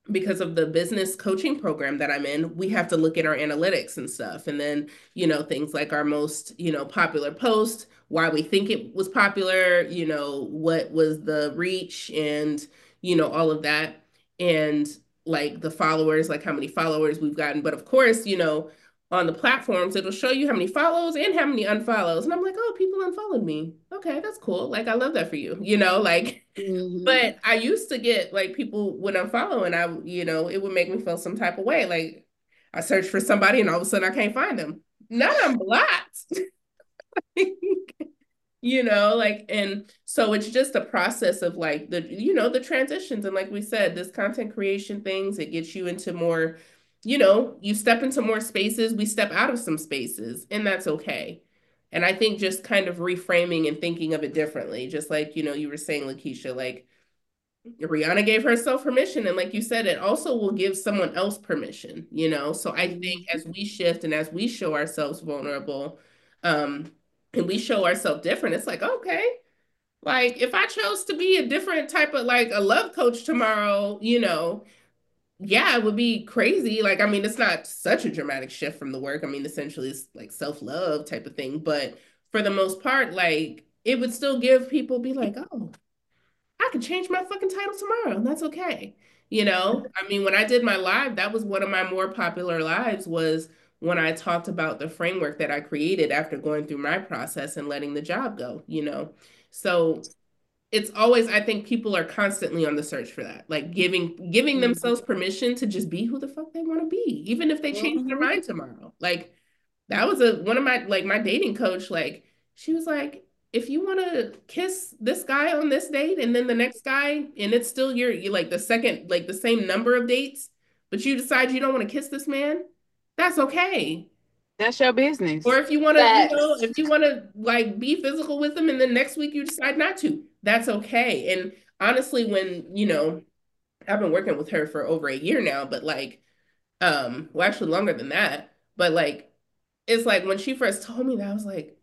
because of the business coaching program that I'm in, we have to look at our analytics and stuff. And then, things like our most, popular post, why we think it was popular, what was the reach and, all of that. And like the followers, like how many followers we've gotten. But of course, on the platforms, it'll show you how many follows and how many unfollows. And I'm like, oh, people unfollowed me. Okay, that's cool. Like, I love that for you, like. Mm-hmm. But I used to get like people would unfollow and it would make me feel some type of way. Like I searched for somebody and all of a sudden I can't find them. None of them blocked. Like, and so it's just a process of like the transitions. And like we said, this content creation things, it gets you into more, you step into more spaces, we step out of some spaces, and that's okay. And I think just kind of reframing and thinking of it differently, just like, you were saying, Lakeisha, like Rihanna gave herself permission. And like you said, it also will give someone else permission, So I think Mm-hmm. as we shift and as we show ourselves vulnerable, um, and we show ourselves different, it's like, okay, like if I chose to be a different type of like a love coach tomorrow, yeah, it would be crazy. Like, I mean, it's not such a dramatic shift from the work. I mean, essentially it's like self-love type of thing. But for the most part, like it would still give people be like, oh, I could change my fucking title tomorrow, and that's okay. I mean, when I did my live, that was one of my more popular lives was when I talked about the framework that I created after going through my process and letting the job go. So it's always, I think people are constantly on the search for that, like giving themselves permission to just be who the fuck they want to be, even if they change their Mm-hmm. mind tomorrow. Like that was one of my like my dating coach, like she was like, if you want to kiss this guy on this date and then the next guy, and it's still you like the second, like the same number of dates, but you decide you don't want to kiss this man, that's okay. That's your Or business. if you want to, Facts. if you want to like be physical with them and then next week you decide not to, that's okay. And honestly, when, I've been working with her for over a year now, but like, well, actually longer than that, but like, it's like when she first told me that, I was like,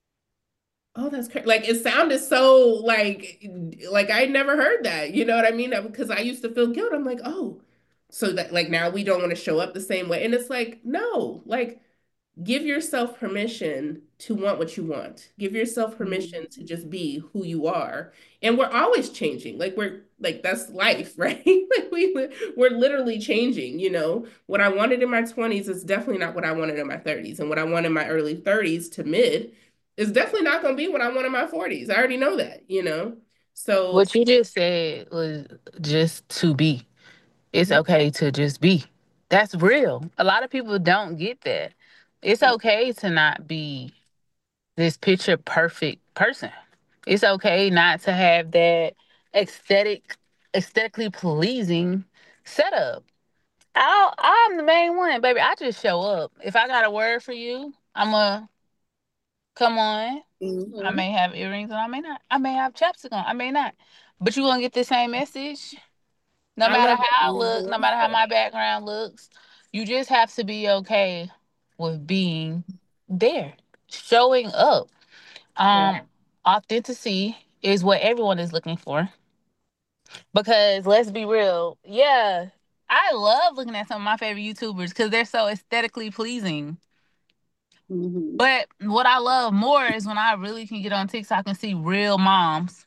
oh, that's crazy. Like, it sounded so like I never heard that. You know what I mean? Because I used to feel guilt. I'm like, oh, so that like now we don't want to show up the same way. And it's like, no, like, give yourself permission to want what you want. Give yourself permission to Mm-hmm. just be who you are. And we're always changing. Like we're like that's life, right? Like we're literally changing. What I wanted in my 20s is definitely not what I wanted in my 30s. And what I want in my early 30s to mid is definitely not going to be what I want in my 40s. I already know that. So, What you just said was just to be. It's yeah, okay to just be. That's real. A lot of people don't get that. It's okay to not be this picture perfect person. It's okay not to have that aesthetically pleasing setup. I'm the main one, baby. I just show up. If I got a word for you, I'ma come on. I Mm-hmm. may have earrings and I may not. I may have chapstick on. I may not. But you gonna get the same message. No I matter love how I look, no Mm-hmm. matter how that. my background looks, you just have to be okay with being there, showing up. Yeah. Um, Authenticity is what everyone is looking for. Because let's be real, yeah, I love looking at some of my favorite YouTubers because they're so aesthetically pleasing. Mm-hmm. But what I love more is when I really can get on TikTok and see real moms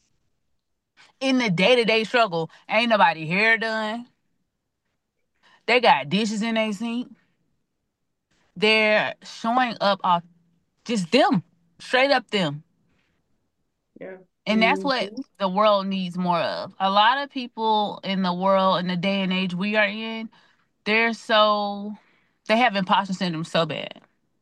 in the day to day struggle. Ain't nobody hair done. They got dishes in their sink. They're showing up off just them, straight up them. Yeah. And that's what Mm-hmm. the world needs more of. A lot of people in the world, in the day and age we are in, they're so, they have imposter syndrome so bad.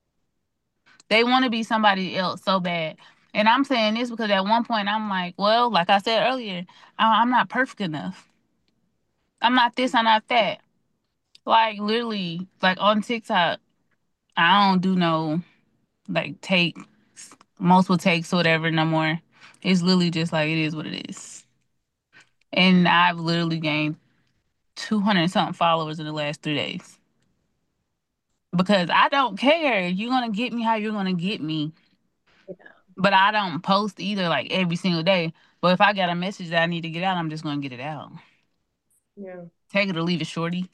They want to be somebody else so bad. And I'm saying this because at one point I'm like, well, like I said earlier, I'm not perfect enough. I'm not this, I'm not that. Like literally, like on TikTok, I don't do no like take multiple takes or whatever no more. It's literally just like it is what it is. And I've literally gained 200 something followers in the last 3 days because I don't care. You're gonna get me how you're gonna get me, but I don't post either like every single day. But if I got a message that I need to get out, I'm just gonna get it out. Yeah. Take it or leave it, shorty.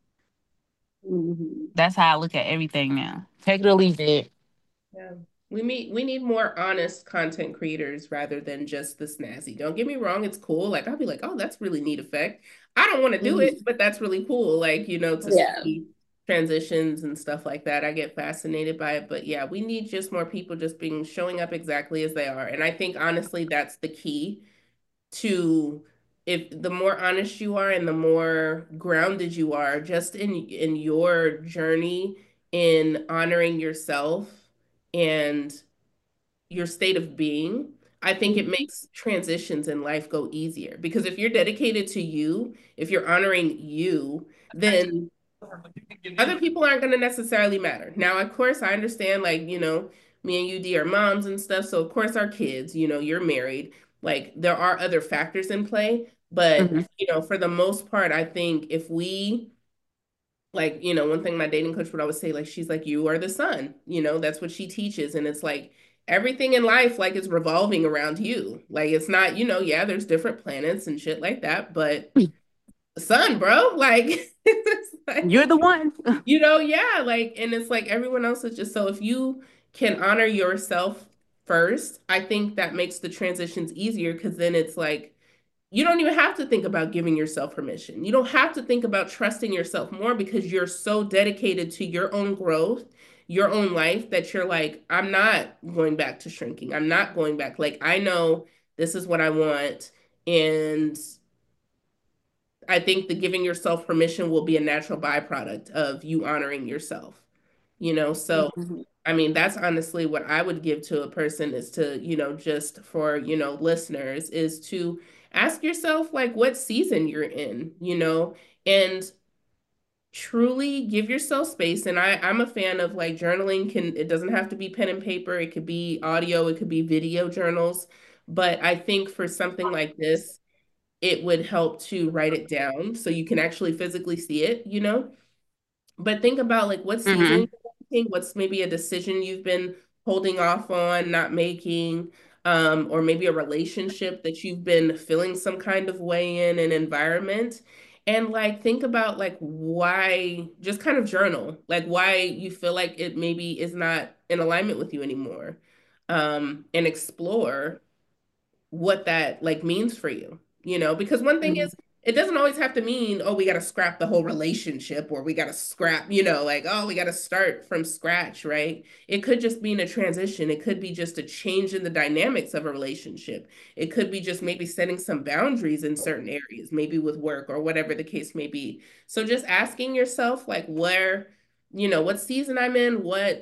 Mhm. That's how I look at everything now. Take it or leave it. Yeah. We need more honest content creators rather than just the snazzy. Don't get me wrong, it's cool. Like I'll be like, oh, that's really neat effect. I don't want to do it, Mhm. but that's really cool. Like, to Yeah. see transitions and stuff like that. I get fascinated by it. But yeah, we need just more people just being showing up exactly as they are. And I think honestly that's the key to, if the more honest you are and the more grounded you are just in your journey in honoring yourself and your state of being, I think it Mhm. makes transitions in life go easier. Because if you're dedicated to you, if you're honoring you, then other people aren't going to necessarily matter. Now, of course, I understand, like, me and UD are moms and stuff. So, of course, our kids, you're married. Like, there are other factors in play. But, Mhm. for the most part, I think if we, like, one thing my dating coach would always say, like, she's like, you are the sun, that's what she teaches. And it's like, everything in life, like, is revolving around you. Like, it's not, yeah, there's different planets and shit like that. But the sun, bro, like, it's like, You're the one. yeah, like, and it's like everyone else is just, so if you can honor yourself first, I think that makes the transitions easier because then it's like you don't even have to think about giving yourself permission. You don't have to think about trusting yourself more because you're so dedicated to your own growth, your own life that you're like, I'm not going back to shrinking. I'm not going back. Like, I know this is what I want. And I think the giving yourself permission will be a natural byproduct of you honoring yourself, So, Mhm. I mean, that's honestly what I would give to a person is to, just for, listeners, is to ask yourself, like, what season you're in, and truly give yourself space. And I'm a fan of like journaling it doesn't have to be pen and paper, it could be audio, it could be video journals. But I think for something like this, it would help to write it down so you can actually physically see it, But think about like what season Hmm. you're making, what's maybe a decision you've been holding off on, not making, or maybe a relationship that you've been feeling some kind of way in an environment. And like think about like why, just kind of journal, like why you feel like it maybe is not in alignment with you anymore. And explore what that like means for you, because one thing Mhm. is it doesn't always have to mean, oh, we got to scrap the whole relationship or we got to scrap, like, oh, we got to start from scratch, right? It could just mean a transition. It could be just a change in the dynamics of a relationship. It could be just maybe setting some boundaries in certain areas, maybe with work or whatever the case may be. So just asking yourself like where, what season I'm in,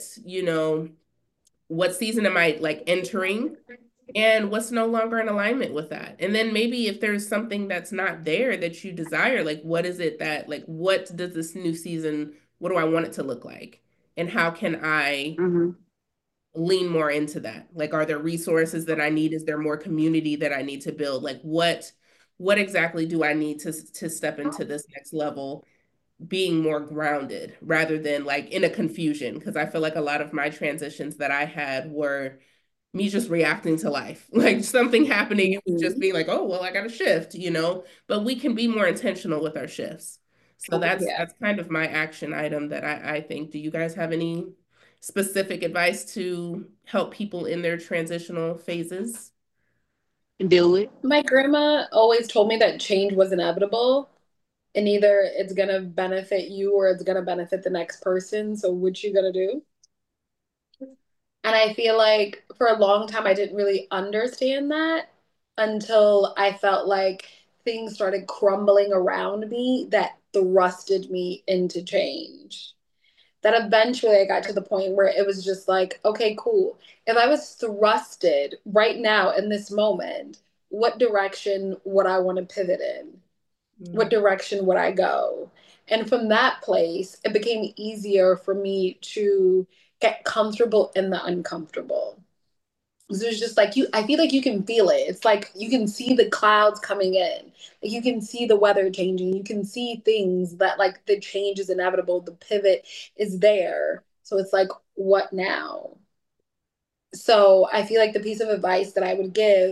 what season am I like entering and what's no longer in alignment with that. And then maybe if there's something that's not there that you desire, like what is it that, like, what does this new season, what do I want it to look like? And how can I Hmm. lean more into that? Like, are there resources that I need? Is there more community that I need to build? Like, what exactly do I need to step into this next level, being more grounded rather than like in a confusion? Because I feel like a lot of my transitions that I had were me just reacting to life, like something happening, it was just Mhm. being like, oh, well, I got to shift, but we can be more intentional with our shifts. So Yeah. that's kind of my action item that I think. Do you guys have any specific advice to help people in their transitional phases? Do it. My grandma always told me that change was inevitable and either it's gonna benefit you or it's gonna benefit the next person. So what you gonna do? And I feel like for a long time I didn't really understand that until I felt like things started crumbling around me that thrusted me into change. That eventually I got to the point where it was just like, okay, cool. If I was thrusted right now in this moment, what direction would I want to pivot in? What Mm, direction would I go? And from that place, it became easier for me to get comfortable in the uncomfortable. So it's just like I feel like you can feel it. It's like you can see the clouds coming in. Like you can see the weather changing. You can see things that like the change is inevitable. The pivot is there. So it's like, what now? So I feel like the piece of advice that I would give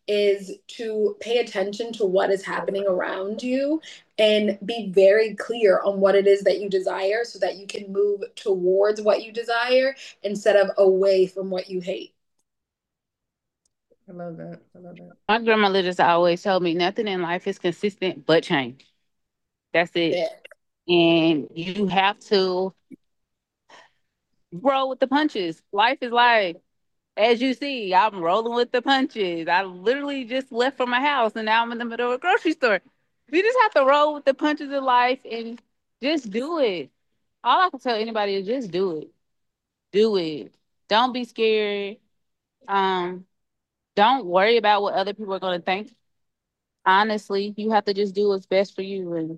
is to pay attention to what is happening around you and be very clear on what it is that you desire so that you can move towards what you desire instead of away from what you hate. I love that. I love that. My grandmother just always told me nothing in life is consistent but change. That's it. Yeah. And you have to roll with the punches. Life is life. As you see, I'm rolling with the punches. I literally just left from my house and now I'm in the middle of a grocery store. We just have to roll with the punches of life and just do it. All I can tell anybody is just do it. Do it. Don't be scared. Um, don't worry about what other people are going to think. Honestly, you have to just do what's best for you. And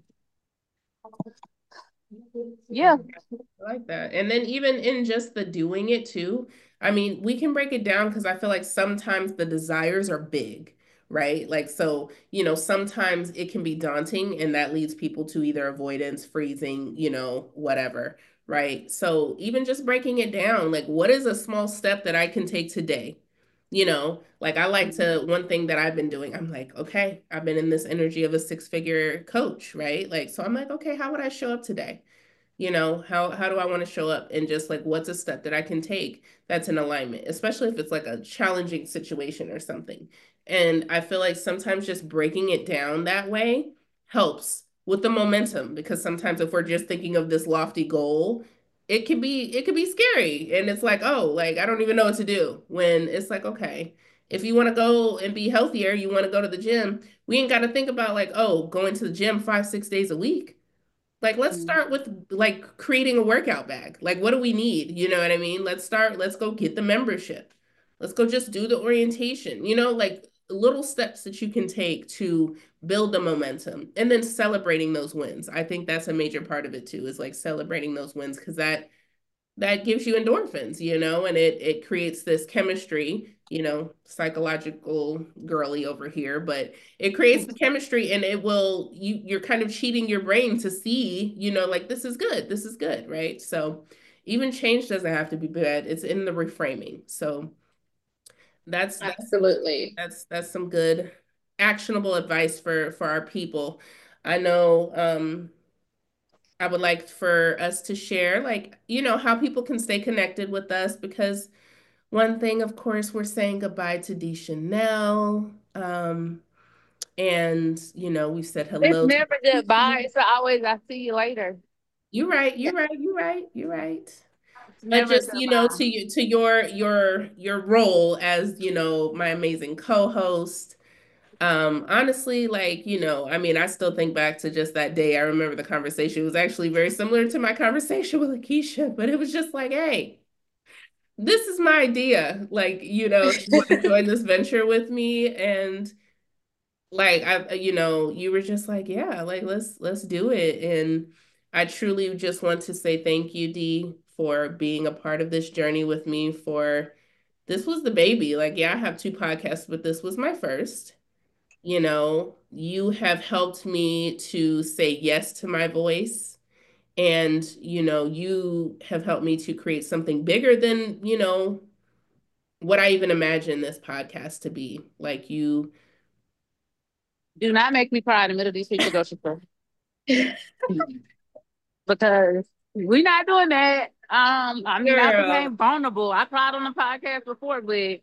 yeah. I like that. And then even in just the doing it too, I mean, we can break it down because I feel like sometimes the desires are big, right? Like, so, sometimes it can be daunting and that leads people to either avoidance, freezing, whatever, right? So even just breaking it down, like, what is a small step that I can take today? Like I like to, one thing that I've been doing, I'm like, okay, I've been in this energy of a six-figure coach, right? Like, so I'm like, okay, how would I show up today? How do I want to show up, and just like what's a step that I can take that's in alignment, especially if it's like a challenging situation or something. And I feel like sometimes just breaking it down that way helps with the momentum, because sometimes if we're just thinking of this lofty goal, it could be scary, and it's like, oh, like I don't even know what to do, when it's like, okay, if you want to go and be healthier, you want to go to the gym, we ain't got to think about like, oh, going to the gym 5 6 days a week. Like, let's start with like creating a workout bag. Like, what do we need? You know what I mean? Let's go get the membership. Let's go just do the orientation, like little steps that you can take to build the momentum, and then celebrating those wins. I think that's a major part of it too, is like celebrating those wins, because that gives you endorphins, and it creates this chemistry, psychological girly over here, but it creates the chemistry, and you're kind of cheating your brain to see, like this is good, right? So even change doesn't have to be bad. It's in the reframing. So that's Absolutely. that's some good actionable advice for our people. I know I would like for us to share, like, how people can stay connected with us, because one thing, of course, we're saying goodbye to D Chanel. And, we said It's hello to never goodbye. It's always I see you later. you're right, you're right. It's But never just, goodbye. to your role as, my amazing co-host. Honestly, like, I mean, I still think back to just that day. I remember the conversation. It was actually very similar to my conversation with Akeisha, but it was just like, hey, this is my idea. Like, do you want to join this venture with me? And like, you were just like, yeah, like let's do it. And I truly just want to say thank you, Dee, for being a part of this journey with me. For this was the baby. Like, yeah, I have two podcasts, but this was my first. You have helped me to say yes to my voice. And, you have helped me to create something bigger than, what I even imagined this podcast to be. Like, you, Do not make me cry in the middle of these people grocery store. Because we're not doing that. I mean, I girl. became vulnerable. I cried on the podcast before, but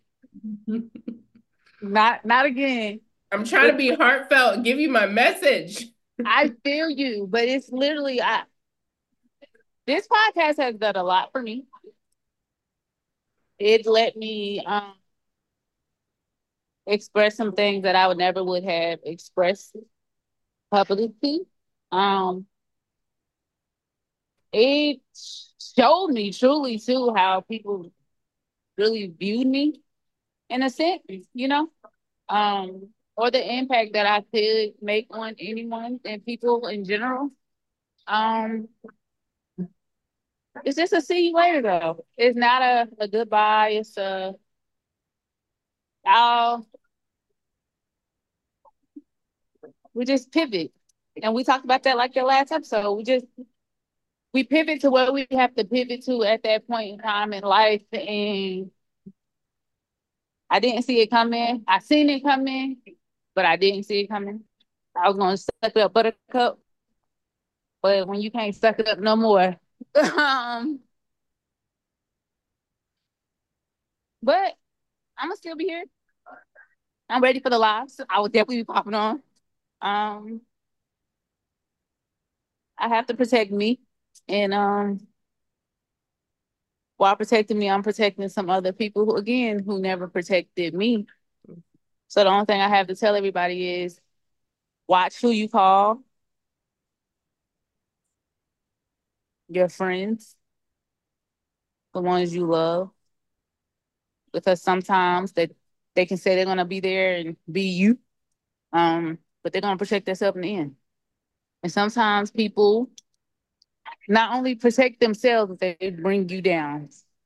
not again. I'm trying But to be heartfelt, give you my message. I feel you. But it's literally this podcast has done a lot for me. It let me express some things that I would have expressed publicly. Um, it showed me truly too how people really viewed me in a sense, or the impact that I could make on anyone and people in general. Um, it's just a see you later though. It's not a goodbye. It's I'll we just pivot. And we talked about that like your last episode. We pivot to what we have to pivot to at that point in time in life. And I didn't see it coming. I seen it coming, but I didn't see it coming. I was gonna suck it up, Buttercup, but when you can't suck it up no more, but I'm gonna still be here. I'm ready for the lives. I will definitely be popping on. Um, I have to protect me, and while protecting me, I'm protecting some other people who, again, who never protected me. So the only thing I have to tell everybody is watch who you call your friends, the ones you love, because sometimes they can say they're gonna be there and be you, but they're gonna protect themselves in the end. And sometimes people not only protect themselves, they bring you down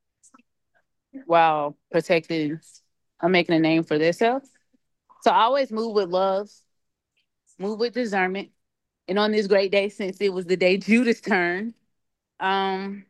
while protecting or making a name for themselves. So I always move with love, move with discernment. And on this great day, since it was the day Judas turned, um,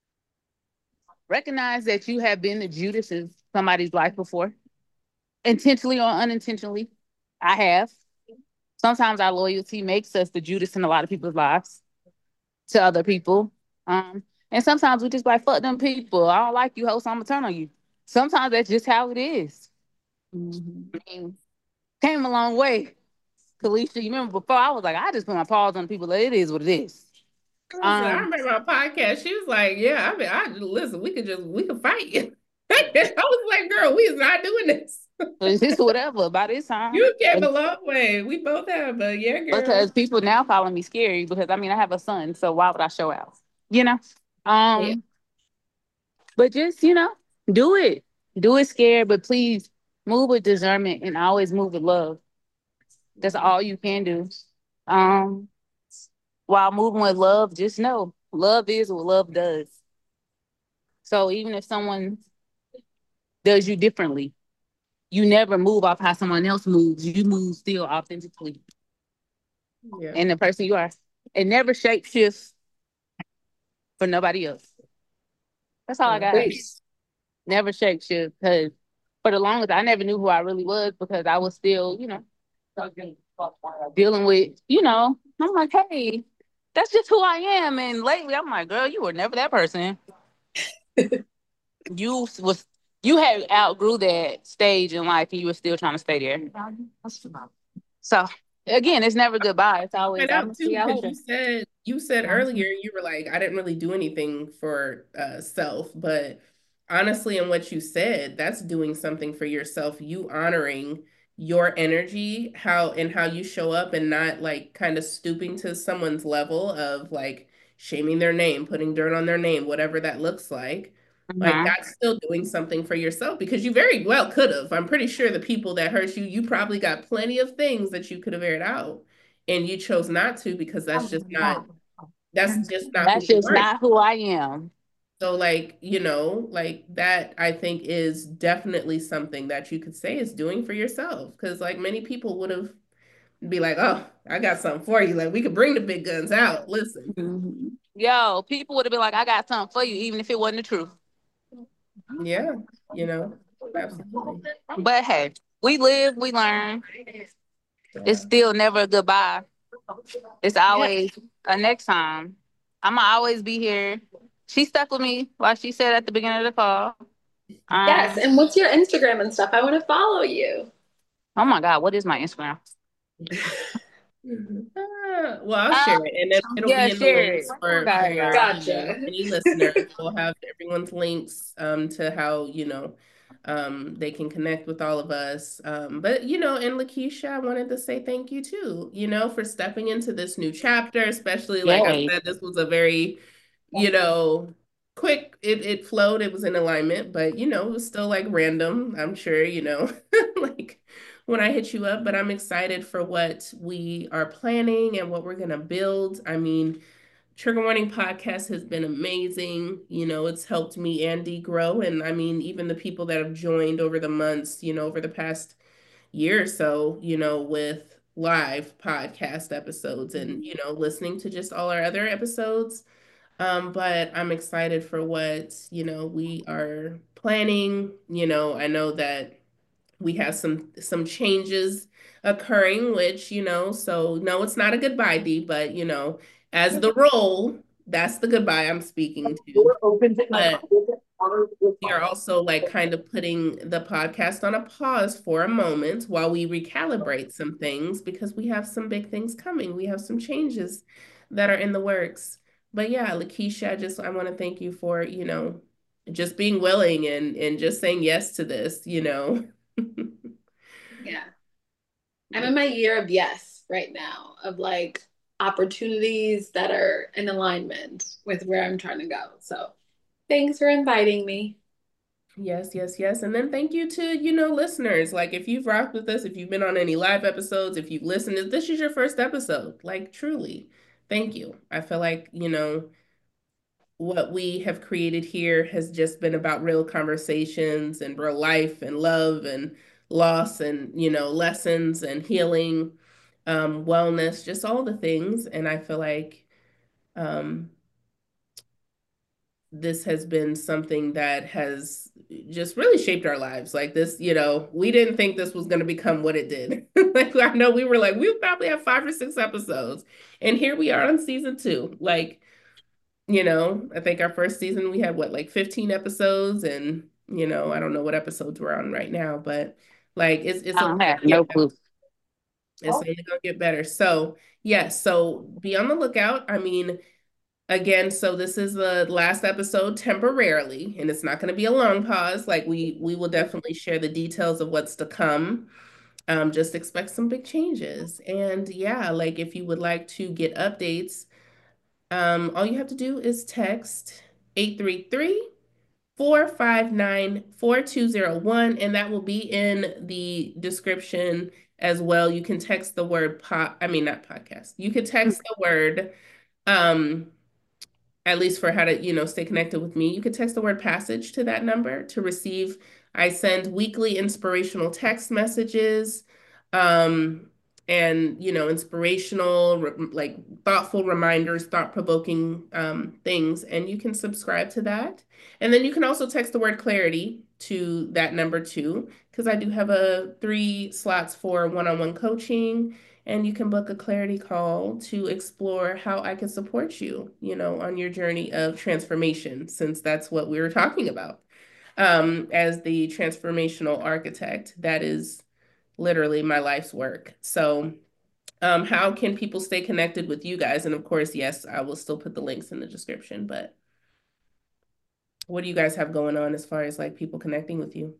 recognize that you have been the Judas in somebody's life before, intentionally or unintentionally. I have. Sometimes our loyalty makes us the Judas in a lot of people's lives to other people. And sometimes we just like, fuck them people. I don't like you, host, I'm gonna turn on you. Sometimes that's just how it is. Mhm. I mean, came a long way. Kalisha, you remember before I was like, I just put my paws on people. Like, it is what it is. Listen, I Um, remember my podcast. She was like, "Yeah, I mean, I listen. We could fight." I was like, "Girl, we is not doing this. it's just whatever by this time. You came a And long way. We both have, but yeah, girl." because people now calling me scary because I mean I have a son, so why would I show out? You know? Yeah. Um, but just, do it. Do it scared, but please move with discernment and always move with love. That's all you can do. Um, while moving with love, just know love is what love does. So even if someone does you differently, you never move off how someone else moves. You move still authentically Yeah, and the person you are. And never shape shift for nobody else. That's all I yeah, got. Great. Never shape shift because for the longest I never knew who I really was because I was still, dealing with, I'm like, hey, that's just who I am. And lately I'm like, girl, you were never that person. You was you had outgrew that stage in life and you were still trying to stay there. So again, it's never goodbye. It's always find I'm out gonna see too y'all because later. you said earlier you were like I didn't really do anything for self, but honestly, in what you said, that's doing something for yourself. You honoring your energy, how you show up, and not like kind of stooping to someone's level of like shaming their name, putting dirt on their name, whatever that looks like. Like Mhm. that's still doing something for yourself because you very well could have. I'm pretty sure the people that hurt you, you probably got plenty of things that you could have aired out and you chose not to because that's just not who That's you just are. not who I am. So like, like that I think is definitely something that you could say is doing for yourself. Cause like many people would have be like, oh, I got something for you. Like we could bring the big guns out. Listen. Mhm. Yo, people would have been like, I got something for you, even if it wasn't the truth. Yeah, absolutely. But hey, we live, we learn. It's Yeah. still never a goodbye. It's Yeah. always a next time. I'ma always be here. She stuck with me, like she said at the beginning of the call. Yes. Um, And what's your Instagram and stuff? I want to follow you. oh my God, what is my Instagram? Well, I'll share it, and it'll Yeah, be in the share it. links for Sorry, Gotcha. any listeners. We'll have everyone's links to how they can connect with all of us. But and Lakeisha, I wanted to say thank you too. For stepping into this new chapter, especially like I yay. said, this was a very you know quick. It flowed. It was in alignment, but it was still like random. I'm sure like when I hit you up, but I'm excited for what we are planning and what we're going to build. I mean, Trigger Warning Podcast has been amazing. It's helped me and Dee grow. And I mean, even the people that have joined over the months, over the past year or so, with live podcast episodes and, listening to just all our other episodes. But I'm excited for what, we are planning. I know that We have some changes occurring, which, so no, it's not a goodbye, Dee, but as the role, that's the goodbye I'm speaking to. But we are also like kind of putting the podcast on a pause for a moment while we recalibrate some things because we have some big things coming. We have some changes that are in the works. But yeah, Lakeisha, I want to thank you for, just being willing and just. Yes to this. Yeah. I'm in my year of yes right now, of like opportunities that are in alignment with where I'm trying to go. So thanks for inviting me. Yes, yes, yes. And then thank you to, listeners. Like if you've rocked with us, if you've been on any live episodes, if you've listened, if this is your first episode, like truly, thank you. I feel like, what we have created here has just been about real conversations and real life and love and loss and, lessons and healing, wellness, just all the things. And I feel like um this has been something that has just really shaped our lives. Like this, we didn't think this was going to become what it did. Like I know we were like, we'll probably have 5 or 6 episodes. And here we are on season 2. Like, I think our first season we had what, like 15 episodes and I don't know what episodes we're on right now, but like it's I only don't gonna have no get better. clue. It's only gonna get better. So yes, so be on the lookout. I mean, again, so this is the last episode temporarily, and it's not going to be a long pause. Like we will definitely share the details of what's to come. Just expect some big changes. And yeah, like if you would like to get updates, all you have to do is text 833-459-4201, and that will be in the description as well. You can text the word I mean not podcast. You could text the word um at least for how to, stay connected with me, you could text the word passage to that number to receive. I send weekly inspirational text messages, um, and, inspirational, like thoughtful reminders, thought-provoking things. And you can subscribe to that. And then you can also text the word clarity to that number too, because I do have 3 slots for one-on-one coaching, and you can book a clarity call to explore how I can support you, on your journey of transformation, since that's what we were talking about. As the transformational architect, that is literally my life's work. So, how can people stay connected with you guys? And of course, yes, I will still put the links in the description, but what do you guys have going on as far as like people connecting with you?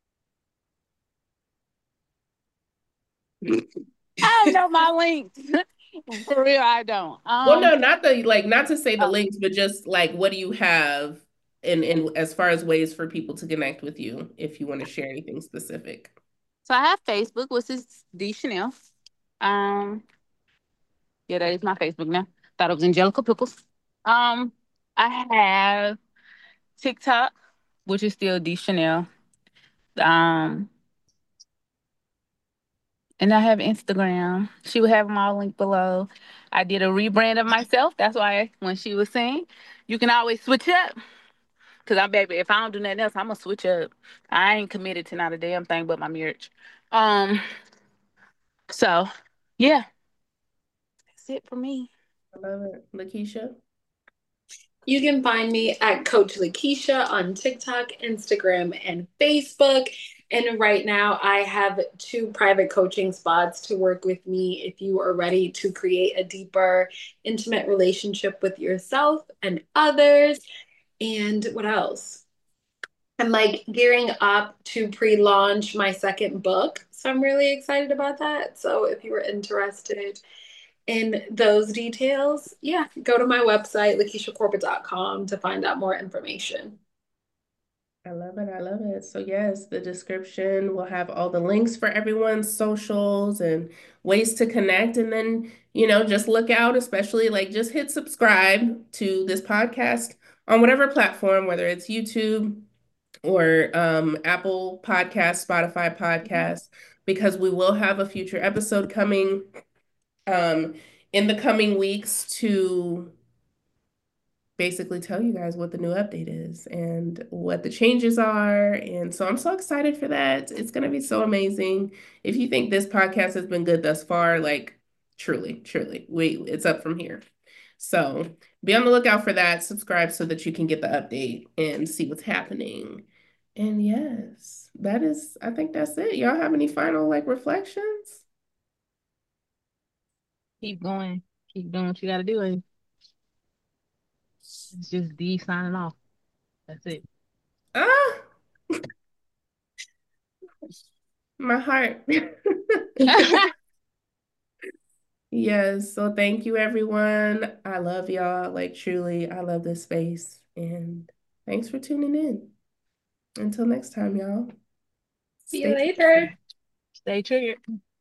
I don't know my links. For real, I don't. Well, no, not not to say the Oh, links, but just like what do you have in as far as ways for people to connect with you if you want to share anything specific. so I have Facebook, which is D Chanel. Um, yeah, that is my Facebook now. Thought it was Angelica Pickles. Um, I have TikTok, which is still D Chanel. Um, and I have Instagram. She will have them all linked below. I did a rebrand of myself. That's why when she was saying, you can always switch up. Cause I'm baby, if I don't do nothing else, I'm gonna switch up. I ain't committed to not a damn thing but my marriage. Um, so yeah, that's it for me. I love it. Lakeisha? You can find me at Coach Lakeisha on TikTok, Instagram, and Facebook. And right now, I have 2 private coaching spots to work with me if you are ready to create a deeper, intimate relationship with yourself and others. And what else? I'm like gearing up to pre-launch my second book. So I'm really excited about that. So if you were interested in those details, yeah, go to my website, lakeishacorporate.com, to find out more information. I love it. I love it. So yes, the description will have all the links for everyone's socials and ways to connect. And then, just look out, especially like just hit subscribe to this podcast on whatever platform, whether it's YouTube or Apple Podcast, Spotify Podcast, because we will have a future episode coming um, in the coming weeks to basically tell you guys what the new update is and what the changes are. And so I'm so excited for that. It's going to be so amazing. If you think this podcast has been good thus far, like truly, truly, it's up from here. So be on the lookout for that. Subscribe so that you can get the update and see what's happening. And yes, I think that's it. Y'all have any final like reflections? Keep going. Keep doing what you got to do. And it's just D signing off. That's it. Ah, my heart. Yes, so thank you everyone. I love y'all. Like truly, I love this space. And thanks for tuning in. Until next time, y'all. See you Stay later. Stay triggered.